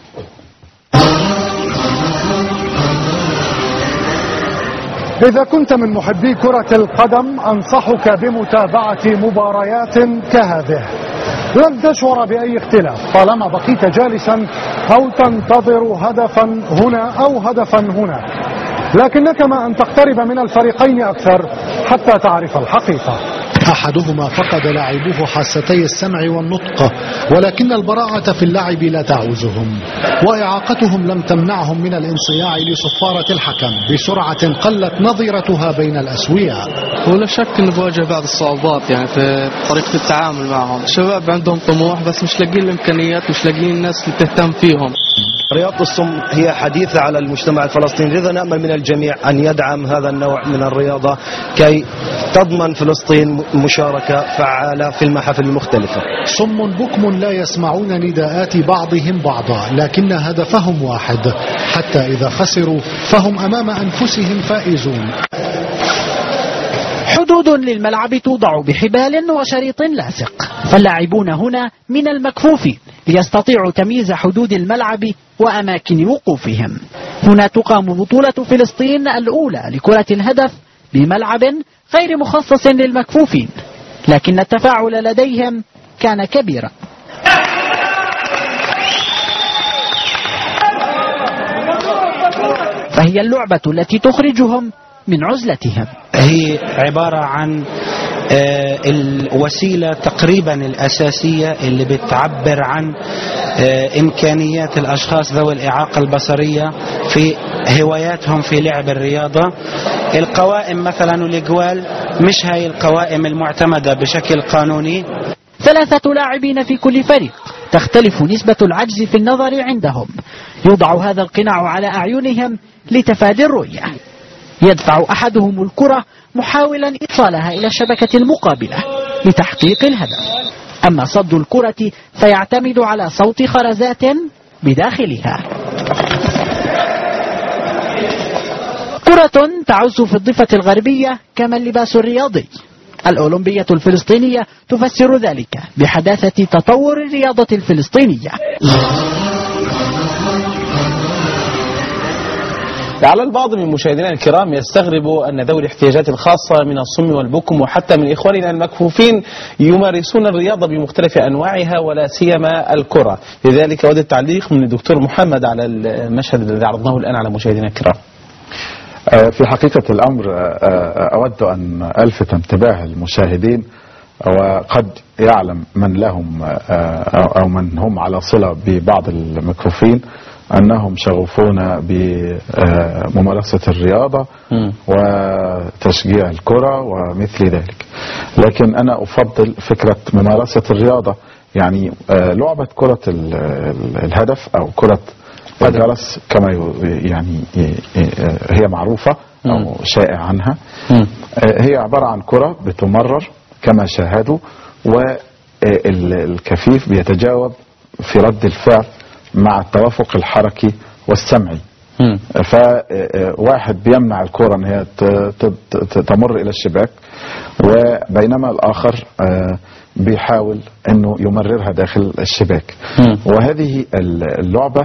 إذا كنت من محبي كرة القدم أنصحك بمتابعة مباريات كهذه. لن تشعر بأي اختلاف طالما بقيت جالسا أو تنتظر هدفا هنا أو هدفا هنا، لكنك ما أن تقترب من الفريقين أكثر حتى تعرف الحقيقة. أحدهما فقد لاعبوه حاستي السمع والنطق، ولكن البراعة في اللعب لا تعوزهم، وإعاقتهم لم تمنعهم من الانصياع لصفارة الحكم بسرعة قلت نظيرتها بين الأسوياء. ولا شك أنه بواجه بعض الصعوبات يعني في طريقة التعامل معهم. الشباب عندهم طموح بس مش لاقين الإمكانيات، مش لاقين الناس اللي تهتم فيهم. رياضة الصم هي حديثة على المجتمع الفلسطيني، لذا نأمل من الجميع أن يدعم هذا النوع من الرياضة كي تضمن فلسطين مشاركة فعالة في المحافل المختلفة. صم بكم لا يسمعون نداءات بعضهم بعضا، لكن هدفهم واحد، حتى إذا خسروا فهم أمام أنفسهم فائزون. حدود للملعب توضع بحبال وشريط لاصق، فاللاعبون هنا من المكفوفين ليستطيعوا تمييز حدود الملعب وأماكن وقوفهم. هنا تقام بطولة فلسطين الأولى لكرة الهدف بملعب غير مخصص للمكفوفين، لكن التفاعل لديهم كان كبيرا. فهي اللعبة التي تخرجهم من عزلتهم. هي عبارة عن الوسيلة تقريبا الأساسية اللي بتعبر عن إمكانيات الأشخاص ذوي الإعاقة البصرية في هواياتهم في لعب الرياضة. القوائم مثلا والجوال مش هاي القوائم المعتمدة بشكل قانوني. 3 لاعبين في كل فريق، تختلف نسبة العجز في النظر عندهم. يوضع هذا القناع على أعينهم لتفادي الرؤية. يدفع أحدهم الكرة محاولا إيصالها إلى الشبكة المقابلة لتحقيق الهدف، أما صد الكرة فيعتمد على صوت خرزات بداخلها. كرة تعز في الضفة الغربية كما اللباس الرياضي. الأولمبية الفلسطينية تفسر ذلك بحداثة تطور الرياضة الفلسطينية. لعل البعض من مشاهدينا الكرام يستغرب أن ذوي الاحتياجات الخاصة من الصم والبكم وحتى من إخواننا المكفوفين يمارسون الرياضة بمختلف أنواعها ولا سيما الكرة. لذلك أود التعليق من الدكتور محمد على المشهد الذي عرضناه الآن على مشاهدينا الكرام. في حقيقة الأمر أود أن ألفت انتباه المشاهدين، وقد يعلم من لهم أو من هم على صلة ببعض المكفوفين أنهم شغوفون بممارسة الرياضة وتشجيع الكرة ومثل ذلك، لكن أنا أفضل فكرة ممارسة الرياضة، يعني لعبة كرة الهدف أو كرة الجرس كما يعني هي معروفة أو شائع عنها. هي عبارة عن كرة بتمرر كما شاهدوا، والكفيف بيتجاوب في رد الفعل مع التوافق الحركي والسمعي. فواحد بيمنع الكرة ان هي تمر الى الشباك، وبينما الاخر بيحاول انه يمررها داخل الشباك. وهذه اللعبة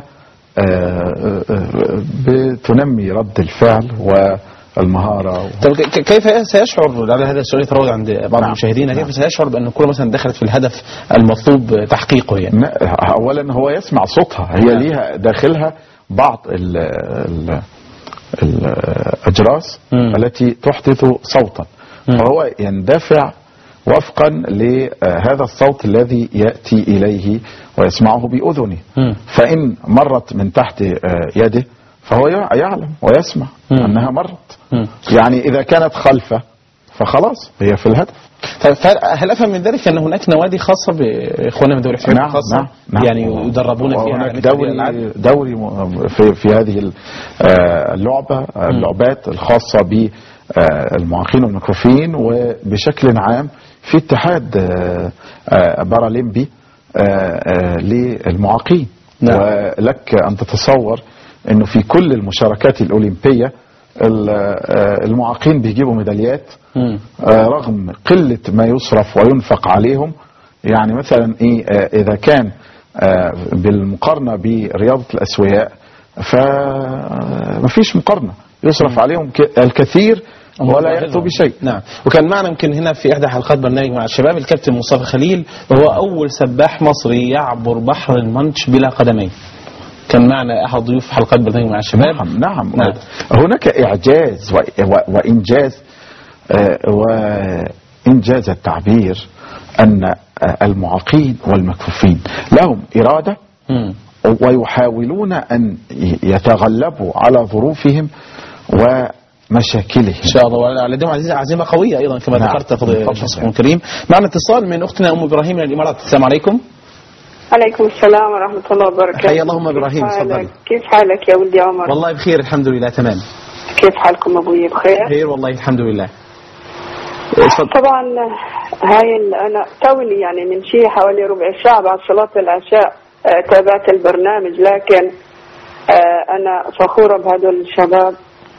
بتنمي رد الفعل والمهارة. كيف سيشعر على هذا السؤال يتراود عند بعض المشاهدين؟ كيف سيشعر بأن الكرة مثلا دخلت في الهدف المطلوب تحقيقه؟ يعني اولا هو يسمع صوتها، هي ليها داخلها بعض الأجراس التي تحدث صوتا، فهو يندفع وفقا لهذا الصوت الذي يأتي إليه ويسمعه بأذنه. فإن مرت من تحت يده فهو يعلم ويسمع أنها مرت. يعني إذا كانت خلفه فخلاص هي في الهدف. هل أفهم من ذلك أن هناك نوادي خاصة بإخواننا من دولة الحكومة خاصة؟ يعني يدربون فيها؟ هناك دوري في هذه اللعبات الخاصة بالمعاقين والمكفوفين، وبشكل عام في اتحاد بارالمبي للمعاقين. ولك أن تتصور أنه في كل المشاركات الأولمبية المعاقين بيجيبوا ميداليات رغم قلة ما يصرف وينفق عليهم. يعني مثلا إذا كان بالمقارنة برياضة الأسوياء فمفيش مقارنة، يصرف عليهم الكثير ولا يأتوا بشيء. نعم. وكان معنا يمكن هنا في إحدى حلقات برنامج مع الشباب الكابتن مصطفى خليل، وهو أول سباح مصري يعبر بحر المانش بلا قدمين. كان معنا أحد ضيوف حلقات برنامج مع الشباب. نعم. هناك إعجاز وإنجاز، وإنجاز التعبير أن المعاقين والمكفوفين لهم إرادة ويحاولون أن يتغلبوا على ظروفهم ومشاكلهم. إن شاء الله لديهم عزيمة قوية أيضا كما ذكرت فضيلة الشيخ الكريم. معنا اتصال من أختنا أم إبراهيم من الإمارات. السلام عليكم. عليكم السلام ورحمة الله وبركاته. حيا اللهم إبراهيم، تفضل. كيف حالك يا ولدي عمر؟ والله بخير الحمد لله تمام. كيف حالكم أبوي؟ بخير؟ بخير والله الحمد لله. طبعا هاي أنا تولي يعني من شيء حوالي ربع ساعة بعد صلاة العشاء تابعت البرنامج، لكن أنا فخورة بهذول الشباب.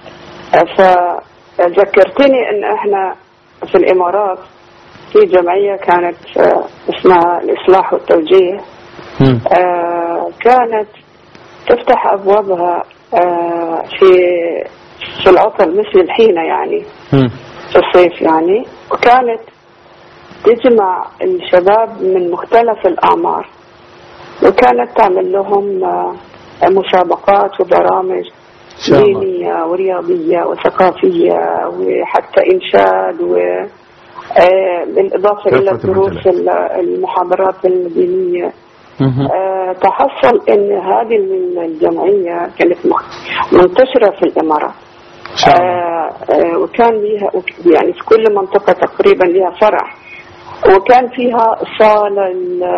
فذكرتني أن إحنا في الإمارات في جمعية كانت اسمها الإصلاح والتوجيه، كانت تفتح أبوابها في العطل مثل الحين يعني في الصيف يعني، وكانت تجمع الشباب من مختلف الأعمار، وكانت تعمل لهم مسابقات وبرامج دينية ورياضية وثقافية وحتى إنشاد، بالإضافة إلى الدروس المحاضرات الدينية. تحصل أن هذه الجمعية كانت منتشرة في الإمارات، وكان لها يعني في كل منطقة تقريبا لها فرع، وكان فيها صالة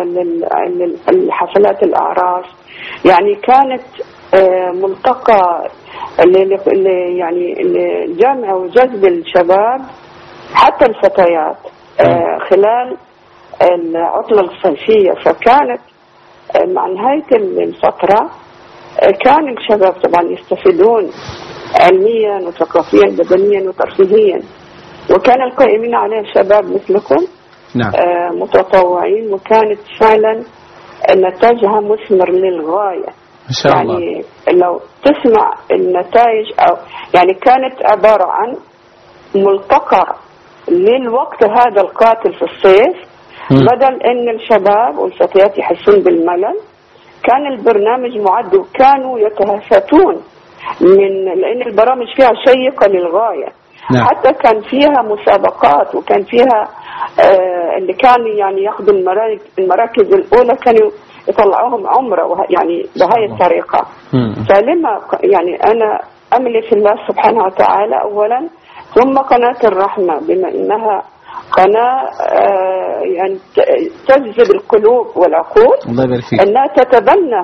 لحفلات الأعراس. يعني كانت ملتقى يعني لجمع وجذب الشباب حتى الفتيات خلال العطلة الصيفية. فكانت مع نهاية الفترة كان الشباب طبعا يستفيدون علميا وثقافيا بدنيا وترفيهيا، وكان القائمين عليه شباب مثلكم. نعم. متطوعين، وكانت فعلا نتاجها مثمر للغاية. إن شاء الله. يعني لو تسمع النتائج أو يعني كانت عبارة عن ملتقى للوقت هذا القاتل في الصيف، بدل ان الشباب والفتيات يحسون بالملل كان البرنامج معد، وكانوا يتهافتون لان البرامج فيها شيقة للغاية. نعم. حتى كان فيها مسابقات، وكان فيها اللي كان يعني ياخذوا المراكز الاولى كانوا يطلعوهم عمره، يعني بهاي الطريقة. فلما يعني انا املي في الله سبحانه وتعالى اولا، ثم قناة الرحمة بما انها قناة يعني تجذب القلوب والعقول، الله يبارك فيك، انها تتبنى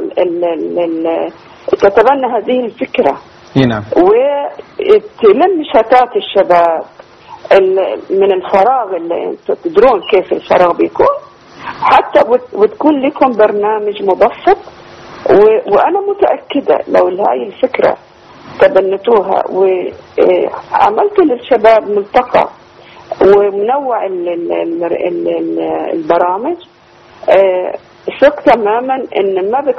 تتبنى هذه الفكرة. نعم. وتلم شتات الشباب من الفراغ اللي تدرون كيف الفراغ بيكون، حتى وتكون لكم برنامج مبسط وأنا متأكدة لو هاي الفكرة تبنتوها وعملتوا للشباب ملتقى ومنوع البرامج، ثق تماما ان ما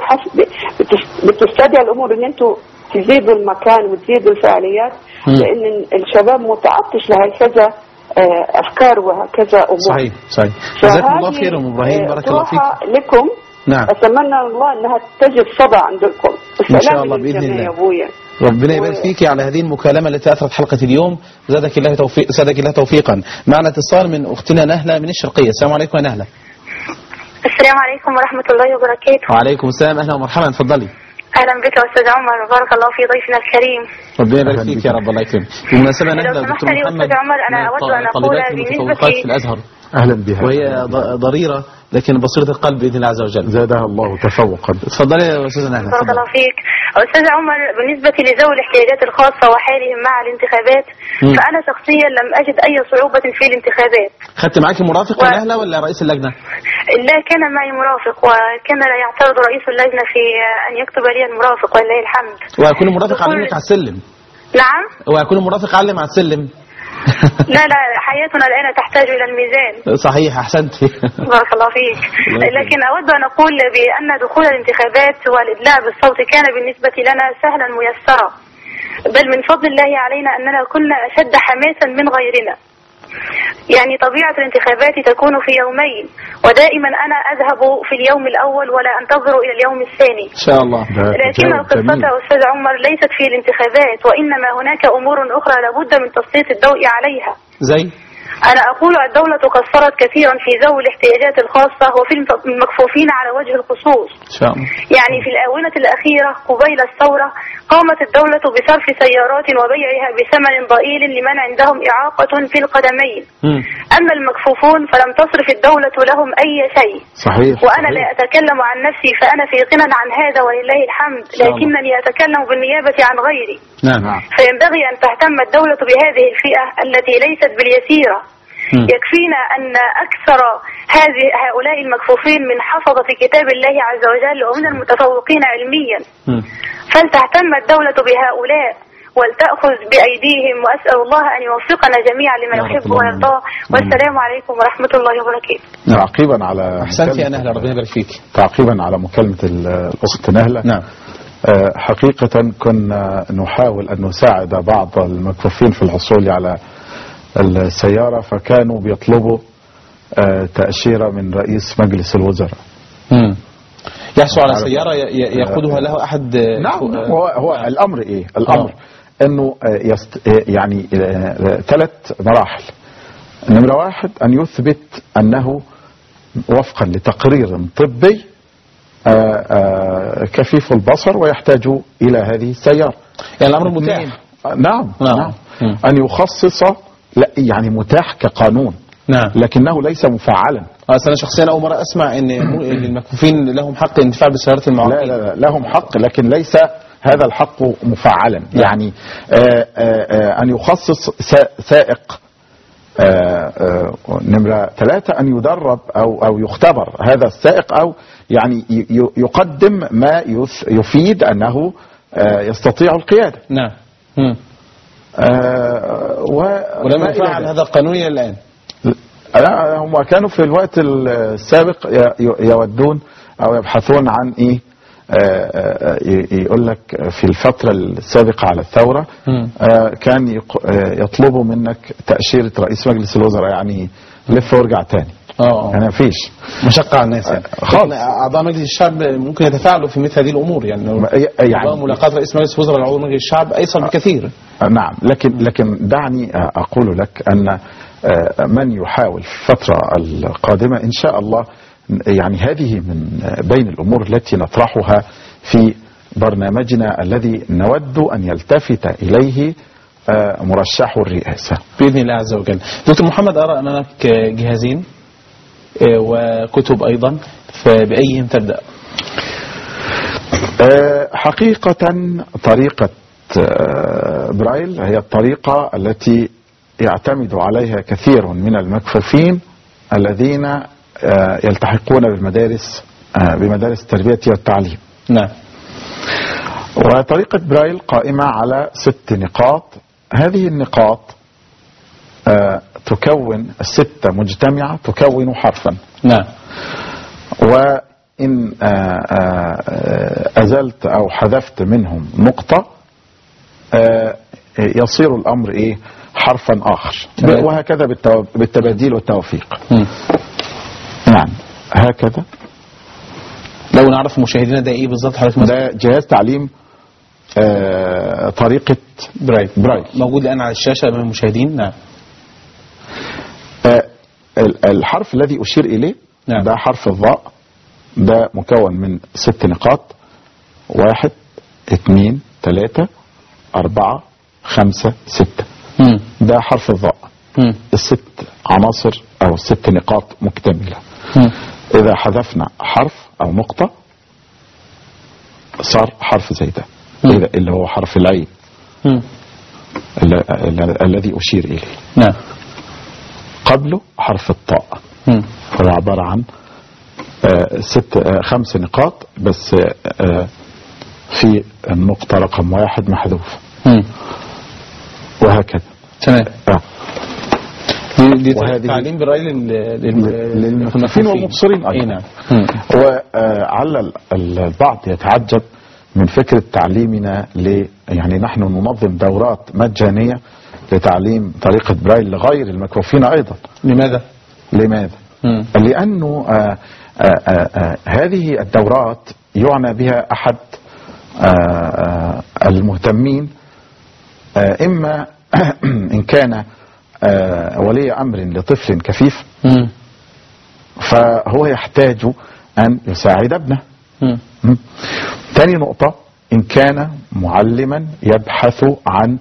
بتستدعي الامور ان انتم تزيدوا المكان وتزيدوا الفعاليات، لان الشباب متعطش لهكذا افكار وهكذا امور. صحيح صحيح. جزاكم الله خير ام ابراهيم، بارك الله فيك. لكم. نعم. اتمنى الله انها تجد صدى عندكم. ان شاء الله باذن الله يا ابويا. ربنا يبارك فيك على هذه المكالمة التي أثرت حلقة اليوم. زادك الله توفيق، زادك الله توفيقا. معنا اتصال من أختنا نهلة من الشرقية. السلام عليكم يا نهلة. السلام عليكم ورحمة الله وبركاته. وعليكم السلام، أهلا ومرحبا، تفضلي. أهلا بك أستاذ عمر، وبارك الله في ضيفنا الكريم. ربنا يبارك فيك يا رب، الله يكرمك. بالمناسبة نهلة لو سمحت لي أستاذ عمر، أنا أود أن أقول بالنسبة في الأزهر. أهلا بها. وهي ضريرة لكن بصيرة القلب بإذن الله عز وجل. زادها الله تفوقا. تفضلي يا أستاذة نهلة. بارك الله فيك. أستاذ عمر، بالنسبة لذوي الاحتياجات الخاصة وحالهم مع الانتخابات، فأنا شخصيا لم أجد أي صعوبة في الانتخابات. خدت معاكي مرافق يا نهلة ولا رئيس اللجنة؟ لا، كان معي مرافق، وكان لا يعترض رئيس اللجنة في أن يكتب لي المرافق ولله الحمد. ويكون المرافق علمك على السلم؟ نعم. ويكون المرافق علم على السلم؟ لا حياتنا الآن تحتاج إلى الميزان. صحيح، أحسنت. بارك الله فيك. لكن أود أن أقول بأن دخول الانتخابات والإدلاء بالصوت كان بالنسبة لنا سهلا ميسرا، بل من فضل الله علينا أننا كنا أشد حماسا من غيرنا. يعني طبيعة الانتخابات تكون في يومين، ودائما أنا أذهب في اليوم الأول ولا أنتظر إلى اليوم الثاني إن شاء الله. لكن القصة أستاذ عمر ليست في الانتخابات، وإنما هناك أمور أخرى لابد من تسليط الضوء عليها. زي؟ أنا أقول الدولة قصرت كثيرا في ذوي الاحتياجات الخاصة وفي المكفوفين على وجه الخصوص. إن شاء الله. يعني في الآونة الأخيرة قبيل الثورة قامت الدولة بصرف سيارات وبيعها بثمن ضئيل لمن عندهم إعاقة في القدمين. أما المكفوفون فلم تصرف الدولة لهم أي شيء. صحيح. وأنا لا أتكلم عن نفسي، فأنا في غنى عن هذا ولله الحمد، لكنني أتكلم بالنيابة عن غيري. نعم. فينبغي أن تهتم الدولة بهذه الفئة التي ليست باليسيرة. يكفينا أن أكثر هؤلاء المكفوفين من حفظة كتاب الله عز وجل ومن المتفوقين علميا. فلتهتم الدولة بهؤلاء ولتأخذ بأيديهم، وأسأل الله أن يوفقنا جميعا لما يحب ويرضاه. والسلام عليكم ورحمة الله وبركاته. تعقيبا على أحسنت يا نهلة، ربنا يبارك فيك. تعقيبا على مكالمة الأخت نهلة. نعم. حقيقة كنا نحاول أن نساعد بعض المكفوفين في الحصول على السيارة، فكانوا بيطلبوا تأشيرة من رئيس مجلس الوزراء. يحصل على سيارة يأخذها له أحد. نعم. هو الأمر إيه؟ الأمر أنه يعني 3 مراحل. نمرة 1 أن يثبت أنه وفقا لتقرير طبي كفيف البصر ويحتاج إلى هذه السيارة. يعني الأمر متاح. نعم. أن يخصص، لا يعني متاح كقانون. نعم. لكنه ليس مفعلا. أنا شخصيا أول مرة أسمع إن المكفوفين لهم حق الانتفاع بالسيارات المعاقين. لا لهم حق، لكن ليس هذا الحق مفعلا. يعني أن يخصص سائق. نمرة 3 أن يدرب أو يختبر هذا السائق، أو يعني يقدم ما يفيد أنه يستطيع القيادة. نعم. ولم يفعل هذا القانون الآن. لا، هم كانوا في الوقت السابق يودون أو يبحثون عن إيه، يقول لك في الفترة السابقة على الثورة كان يطلبوا منك تأشيرة رئيس مجلس الوزراء، يعني لف وارجع تاني. يعني مفيش مشقة على الناس خالص. أعضاء مجلس الشعب ممكن يتفاعلوا في مثل هذه الأمور، يعني ملاقاة رئيس مجلس الوزراء لعضو مجلس الشعب أيسر بكثير. نعم. لكن دعني أقول لك أن من يحاول في الفترة القادمة إن شاء الله، يعني هذه من بين الأمور التي نطرحها في برنامجنا الذي نود أن يلتفت إليه مرشح الرئاسة بإذن الله عز وجل. دكتور محمد، أرى أمامك جهازين وكتب أيضا، فبأيهم تبدأ؟ حقيقة طريقة برايل هي الطريقة التي يعتمد عليها كثير من المكفوفين الذين يلتحقون بمدارس التربية والتعليم. نعم. وطريقة برايل قائمة على 6 نقاط. هذه النقاط تكون 6 مجتمعة تكون حرفا. نعم. وإن أزلت أو حذفت منهم نقطة يصير الأمر إيه؟ حرفا آخر. وهكذا بالتباديل والتوفيق. يعني هكذا. لو نعرف مشاهدينا ده إيه بالظبط حضرتك؟ ده جهاز تعليم طريقة برايل موجود الآن على الشاشة أمام المشاهدين. نعم. الحرف الذي أشير إليه نعم. ده حرف الضاء، ده مكون من 6 نقاط: 1 2 3 4 5 6. ده حرف الضاء. ال6 عناصر أو 6 نقاط مكتملة. إذا حذفنا حرف أو نقطة صار حرف زي ده اللي هو حرف العين الذي أشير إليه. نعم. قبله حرف الطاء، هو عبارة عن 5 نقاط بس في النقطة رقم 1 محذوف. وهكذا. تمام. دي تعليم برايل للمكفوفين والمبصرين أيضا. نعم. وعلى البعض يتعجب من فكرة تعليمنا يعني نحن ننظم دورات مجانية لتعليم طريقة برايل لغير المكفوفين أيضا. لماذا؟ لأنه هذه الدورات يعنى بها أحد المهتمين، إما إن كان ولي أمر لطفل كفيف فهو يحتاج أن يساعد ابنه. ثاني نقطة، إن كان معلما يبحث عن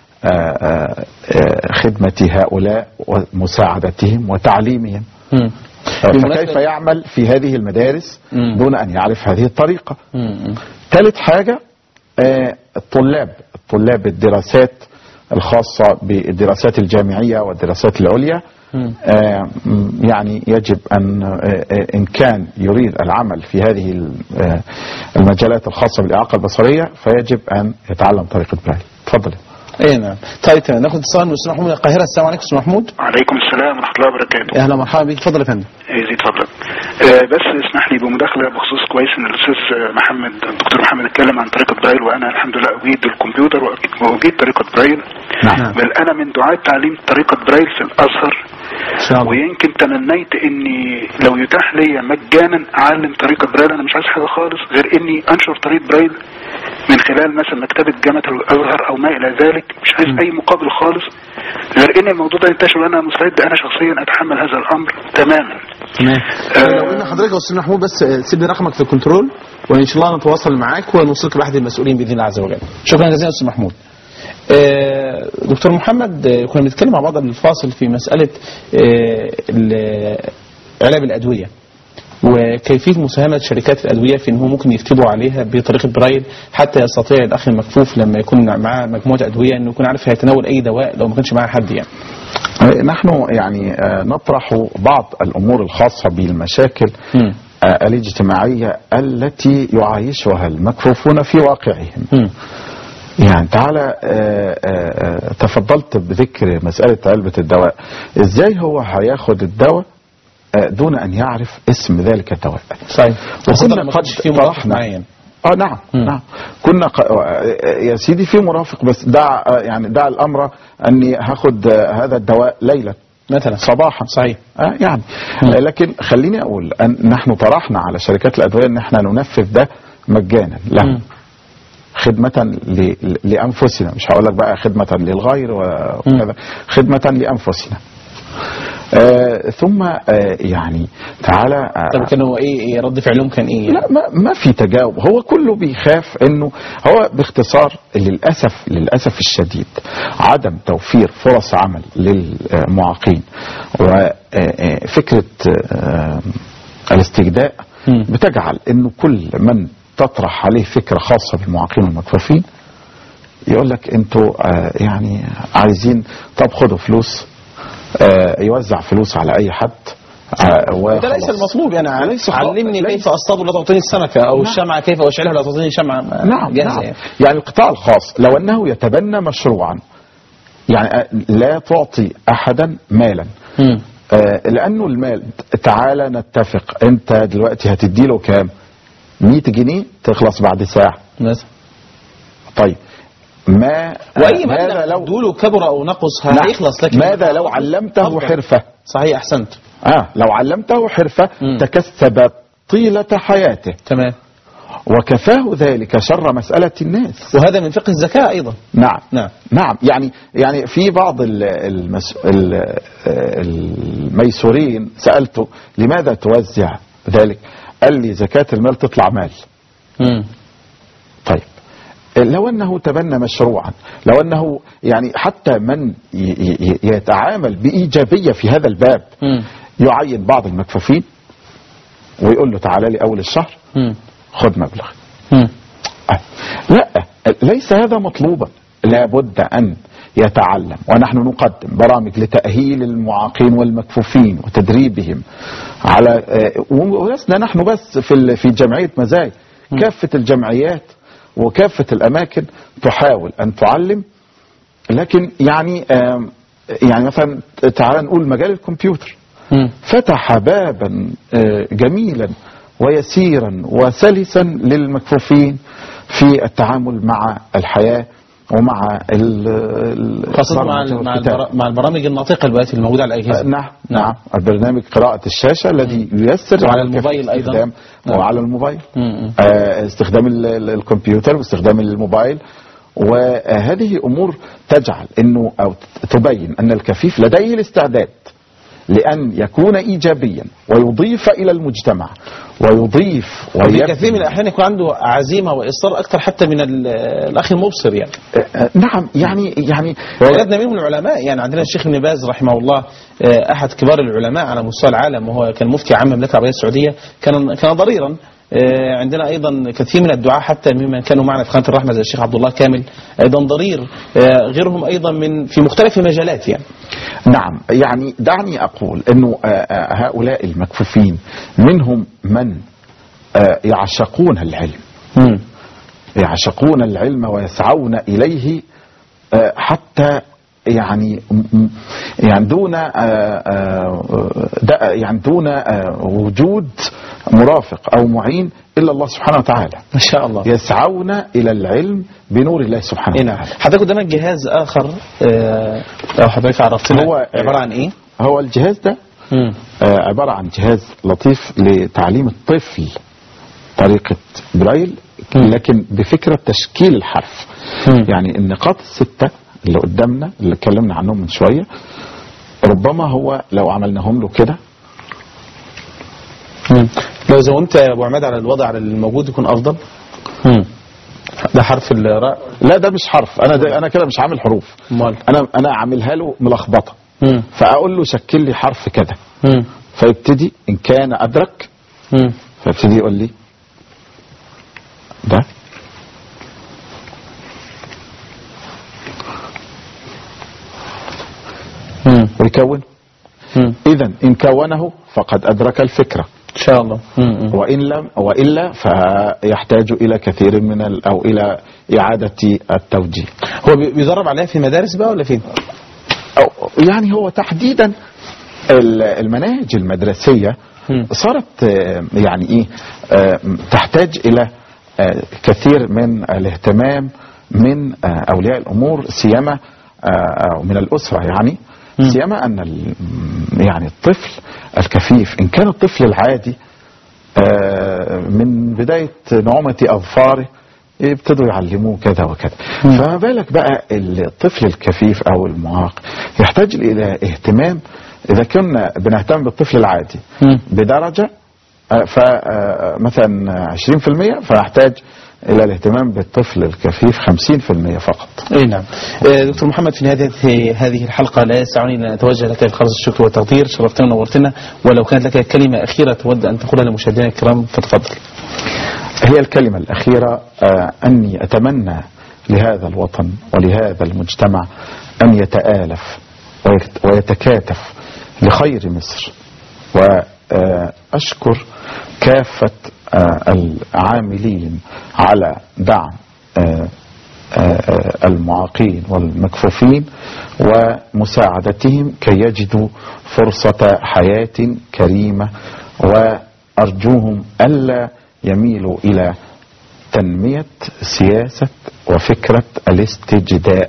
خدمة هؤلاء ومساعدتهم وتعليمهم، فكيف يعمل في هذه المدارس دون أن يعرف هذه الطريقة. ثالث حاجة، الطلاب الدراسات الخاصة بالدراسات الجامعية والدراسات العليا، يعني يجب أن إن كان يريد العمل في هذه المجالات الخاصة بالإعاقة البصرية فيجب أن يتعلم طريقة برايل. تفضل. نعم. طيب ناخذ اتصال من الاستاذ محمود من القاهرة. السلام عليكم استاذ محمود. وعليكم السلام ورحمة الله وبركاته. اهلا مرحبا بك. تفضل يا فندم. زيد فضلك. بس اسمح لي بمداخلة بخصوص كويس ان الاستاذ الدكتور محمد اتكلم عن طريقة برايل، وانا الحمد لله اجيد الكمبيوتر واجيد طريقة برايل. نعم. بل انا من دعاة تعليم طريقة برايل في الازهر، ويمكن تمنيت اني لو يتاح لي مجانا اعلم طريقة برايل. انا مش عايز حاجة خالص غير اني انشر طريقة برايل من خلال مثلا مكتبة جامعة الازهر او ما الى ذلك. مش عايز اي مقابل خالص غير ان الموضوع ده ينتشر، وانا مستعد انا شخصيا اتحمل هذا الامر تماما. لو ان حضرتك يا استاذ محمود بس سيب لي رقمك في الكنترول وان شاء الله نتواصل معاك ونوصلك لاحد المسؤولين باذن الله عز وجل. شكرا جزيلا استاذ محمود. دكتور محمد، كنا بنتكلم مع بعض قبل الفاصل في مسألة علب الأدوية وكيفية مساهمة شركات الأدوية في أنه ممكن يكتبوا عليها بطريقة برايل حتى يستطيع الأخ المكفوف لما يكون معاه مجموعة أدوية أنه يكون عارف هيتناول أي دواء لو ما كانش معاه حد يعني. نحن يعني نطرح بعض الأمور الخاصة بالمشاكل الاجتماعية التي يعايشها المكفوفون في واقعهم. يعني تعالى تفضلت بذكر مسألة علبة الدواء. ازاي هو هياخد الدواء دون ان يعرف اسم ذلك الدواء؟ صحيح. وكنا قد طرحنا نعم. نعم كنا يا سيدي في مرافق، بس دع الامر اني هاخد هذا الدواء ليلا مثلا صباحا. صحيح. يعني لكن خليني اقول ان نحن طرحنا على شركات الادويه ان احنا ننفذ ده مجانا لهم، خدمة لأنفسنا. مش هقول لك بقى خدمة للغير وكذا، خدمة لأنفسنا. ثم يعني تعالى. طب كانوا ايه رد فعلهم؟ كان ايه؟ لا ما في تجاوب. هو كله بيخاف انه هو باختصار للأسف الشديد عدم توفير فرص عمل للمعاقين وفكرة الاستجداء بتجعل انه كل من تطرح عليه فكرة خاصة بالمعاقين والمكفوفين يقول لك انتوا يعني عايزين، طب خدوا فلوس، يوزع فلوس على اي حد ده ليس المطلوب يعني. علمني كيف اصطاد ولا تعطيني السمكه، او الشمعه كيف اشعلها ولا تعطيني شمعه. نعم. يعني القطاع الخاص لو انه يتبنى مشروعا، يعني لا تعطي احدا مالا، لانه المال تعالى نتفق، انت دلوقتي هتدي له كام؟ 100 جنيه تخلص بعد ساعه مثلا. طيب واي ماذا لو دوله كبر او نقص هيخلص. لكن ماذا لو علمته حرفه؟ صحيح، احسنت. لو علمته حرفه تكسب طيله حياته، تمام، وكفاه ذلك شر مسألة الناس. وهذا من فقه الزكاة أيضا. نعم. يعني في بعض الميسورين سألته لماذا توزع ذلك؟ قال لي زكاة المال تطلع مال. طيب لو أنه تبنى مشروعا، لو أنه يعني حتى من يتعامل بإيجابية في هذا الباب، يعين بعض المكفوفين ويقول له تعالى لي أول الشهر خذ مبلغ. لا، ليس هذا مطلوبا. لابد أن يتعلم، ونحن نقدم برامج لتأهيل المعاقين والمكفوفين وتدريبهم على، ولسنا نحن بس في جمعية مزايا، كافة الجمعيات وكافة الأماكن تحاول أن تعلم. لكن يعني مثلا تعالى نقول مجال الكمبيوتر فتح بابا جميلا ويسيرا وسلسا للمكفوفين في التعامل مع الحياة ومع خاصة مع البرامج الناطقة الوقت الموجودة على الأجهزة. نعم. البرنامج قراءة الشاشة الذي ييسر على الموبايل أيضا، وعلى الموبايل استخدام الكمبيوتر واستخدام الموبايل. وهذه أمور تجعل أنه أو تبين أن الكفيف لديه الاستعداد لأن يكون إيجابيا ويضيف إلى المجتمع ويضيف كثير من الأحيان يكون عنده عزيمة وإصرار أكثر حتى من الأخ المبصر يعني. نعم. يعني وجدنا منهم العلماء، يعني عندنا الشيخ ابن باز رحمه الله أحد كبار العلماء على مستوى العالم، وهو كان مفتي عام المملكة العربية السعودية، كان ضريرا. عندنا أيضا كثير من الدعاة حتى ممن كانوا معنا في قناة الرحمة زي الشيخ عبد الله كامل أيضا ضرير، غيرهم أيضا في مختلف المجالات يعني. نعم. يعني دعني أقول أنه هؤلاء المكفوفين منهم من يعشقون العلم، يعشقون العلم ويسعون إليه حتى يعني دون وجود مرافق أو معين إلا الله سبحانه وتعالى. ما شاء الله. يسعون إلى العلم بنور الله سبحانه وتعالى. حضرتك قدامك جهاز آخر، لو حضرتك عرفتنا هو عبارة عن إيه؟ هو الجهاز ده عبارة عن جهاز لطيف لتعليم الطفل طريقة برايل، لكن بفكرة تشكيل الحرف. يعني النقاط الستة اللي قدامنا اللي اتكلمنا عنهم من شوية، ربما هو لو عملناهم له كده، لو زومت يا ابو عماد على الوضع على الموجود يكون افضل. ده حرف الراء؟ لا ده مش حرف. انا كده مش عامل حروف. انا عاملها له ملخبطه. فاقول له شكل لي حرف كده، فيبتدي ان كان ادرك، فيبتدي يقول لي ده ويكون. إذن إن كونه فقد أدرك الفكرة إن شاء الله. وإلا فيحتاج إلى كثير من أو إلى إعادة التوجيه. هو بيدرب عليها في مدارس بقى ولا فين؟ يعني هو تحديدا المناهج المدرسية صارت يعني إيه تحتاج إلى كثير من الاهتمام من أولياء الأمور، سيما من الأسرة يعني، سيما أن يعني الطفل الكفيف إن كان الطفل العادي من بداية نعومة أظفاره يبتدوا يعلموه كذا وكذا، فما بالك بقى الطفل الكفيف أو المعاق يحتاج إلى اهتمام. إذا كنا بنهتم بالطفل العادي بدرجة فمثلا 20%، فيحتاج إلى الاهتمام بالطفل الكفيف 50% فقط. اي نعم. دكتور محمد، في نهاية هذه الحلقة لا يسعني أن أتوجه لك بخالص الشكر والتقدير، شرفتنا ونورتنا، ولو كانت لك كلمة أخيرة تود أن تقولها لمشاهدينا الكرام فتفضل. هي الكلمة الأخيرة أني أتمنى لهذا الوطن ولهذا المجتمع أن يتآلف ويتكاتف لخير مصر وأشكر كافة العاملين على دعم المعاقين والمكفوفين ومساعدتهم كي يجدوا فرصة حياة كريمة، وأرجوهم ألا يميلوا إلى تنمية سياسة وفكرة الاستجداء.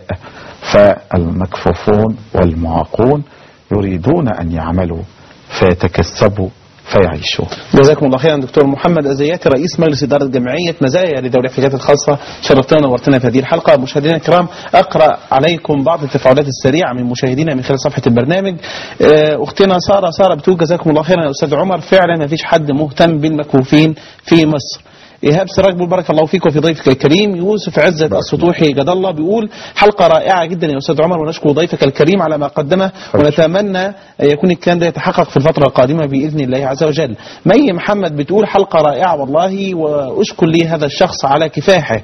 فالمكفوفون والمعاقون يريدون أن يعملوا فيتكسبوا فيعيشوا. جزاكم الله خيرا دكتور محمد الزياتي، رئيس مجلس إدارة جمعية مزايا لذوي الاحتياجات الخاصة، شرفتنا ونورتنا في هذه الحلقة. مشاهدينا الكرام، أقرأ عليكم بعض التفاعلات السريعة من مشاهدينا من خلال صفحة البرنامج. أختنا سارة بتقول جزاكم الله خيرا يا أستاذ عمر، فعلا ما فيش حد مهتم بالمكفوفين في مصر. إيهاب سراج بيقول بارك الله فيك وفي ضيفك الكريم. يوسف عزت السطوحي جد الله بيقول حلقة رائعة جدا يا أستاذ عمر، ونشكر ضيفك الكريم على ما قدمه، ونتمنى يكون الكلام ده يتحقق في الفترة القادمة بإذن الله عز وجل. مي محمد بتقول حلقة رائعة والله، وأشكر لي هذا الشخص على كفاحه.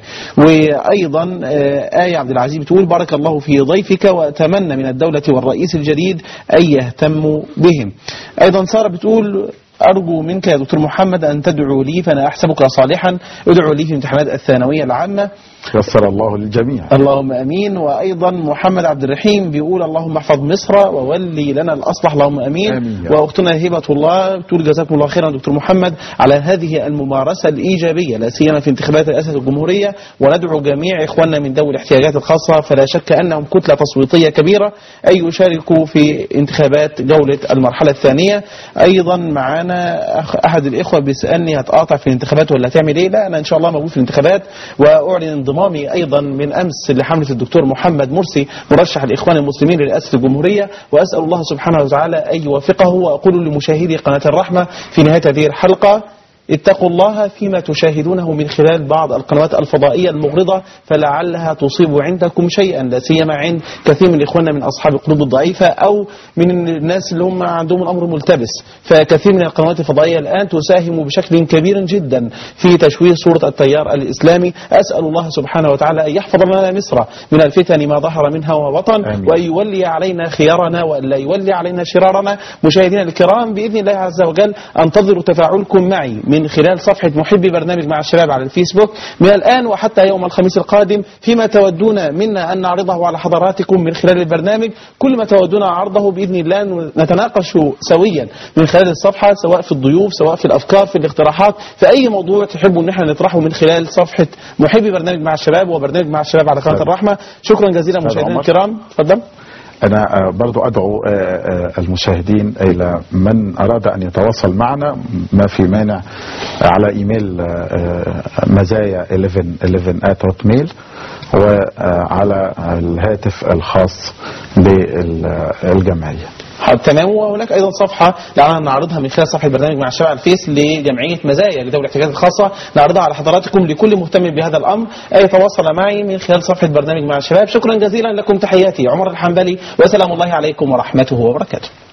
وأيضا آية عبد العزيز بتقول بارك الله في ضيفك، وأتمنى من الدولة والرئيس الجديد أن يهتموا بهم. أيضا سارة بتقول أرجو منك يا دكتور محمد أن تدعو لي، فأنا أحسبك صالحا، ادعو لي في امتحانات الثانوية العامة. يسر الله للجميع. اللهم أمين. وأيضا محمد عبد الرحيم بيقول اللهم احفظ مصر وولي لنا الأصلح، اللهم أمين. وأختنا هبة الله تقول جزاكم الله خيرا دكتور محمد على هذه الممارسة الإيجابية، لا سيما في انتخابات رئاسة الجمهورية، وندعو جميع إخواننا من ذوي الاحتياجات الخاصة، فلا شك أنهم كتلة تصويتية كبيرة، أن يشاركوا في انتخابات جولة المرحلة الثانية. أيضا معنا أحد الإخوة بيسألني هتقاطع في الانتخابات ولا تعمل إيه؟ لا، أنا إن شاء الله موجود في الانتخابات، وأعلن انضمامي أيضا من أمس لحملة الدكتور محمد مرسي مرشح الإخوان المسلمين لرئاسة الجمهورية، وأسأل الله سبحانه وتعالى أن يوفقه. وأقول لمشاهدي قناة الرحمة في نهاية هذه الحلقة اتقوا الله فيما تشاهدونه من خلال بعض القنوات الفضائية المغرضة، فلعلها تصيب عندكم شيئا، لا سيما عند كثير من إخواننا من أصحاب القلوب الضعيفة أو من الناس اللي هم عندهم الأمر ملتبس. فكثير من القنوات الفضائية الآن تساهم بشكل كبير جدا في تشويه صورة التيار الإسلامي. أسأل الله سبحانه وتعالى أن يحفظ لنا مصر من الفتن ما ظهر منها وبطن، وأن يولي علينا خيارنا وأن لا يولي علينا شرارنا. مشاهدينا الكرام، بإذن الله عز وجل أنتظر تفاعلكم معي من خلال صفحة محبي برنامج مع الشباب على الفيسبوك من الآن وحتى يوم الخميس القادم، فيما تودون منا أن نعرضه على حضراتكم من خلال البرنامج. كل ما تودون عرضه بإذن الله نتناقش سويا من خلال الصفحة، سواء في الضيوف، سواء في الأفكار، في الاقتراحات، في أي موضوع تحبوا أن احنا نطرحه من خلال صفحة محبي برنامج مع الشباب وبرنامج مع الشباب على قناة الرحمة. شكرا جزيلا مشاهدينا الكرام. تفضل. أنا برضو أدعو المشاهدين إلى من أراد أن يتواصل معنا، ما في مانع، على إيميل مزايا 11@hotmail، وعلى الهاتف الخاص بالجمعية. تمام. وهناك ايضا صفحه دعنا نعرضها من خلال صفحه البرنامج مع الشباب على الفيس لجمعيه مزايا لذوي الاحتياجات الخاصه، نعرضها على حضراتكم لكل مهتم بهذا الامر اي يتواصل معي من خلال صفحه برنامج مع الشباب. شكرا جزيلا لكم، تحياتي عمر الحنبلي، وسلام الله عليكم ورحمته وبركاته.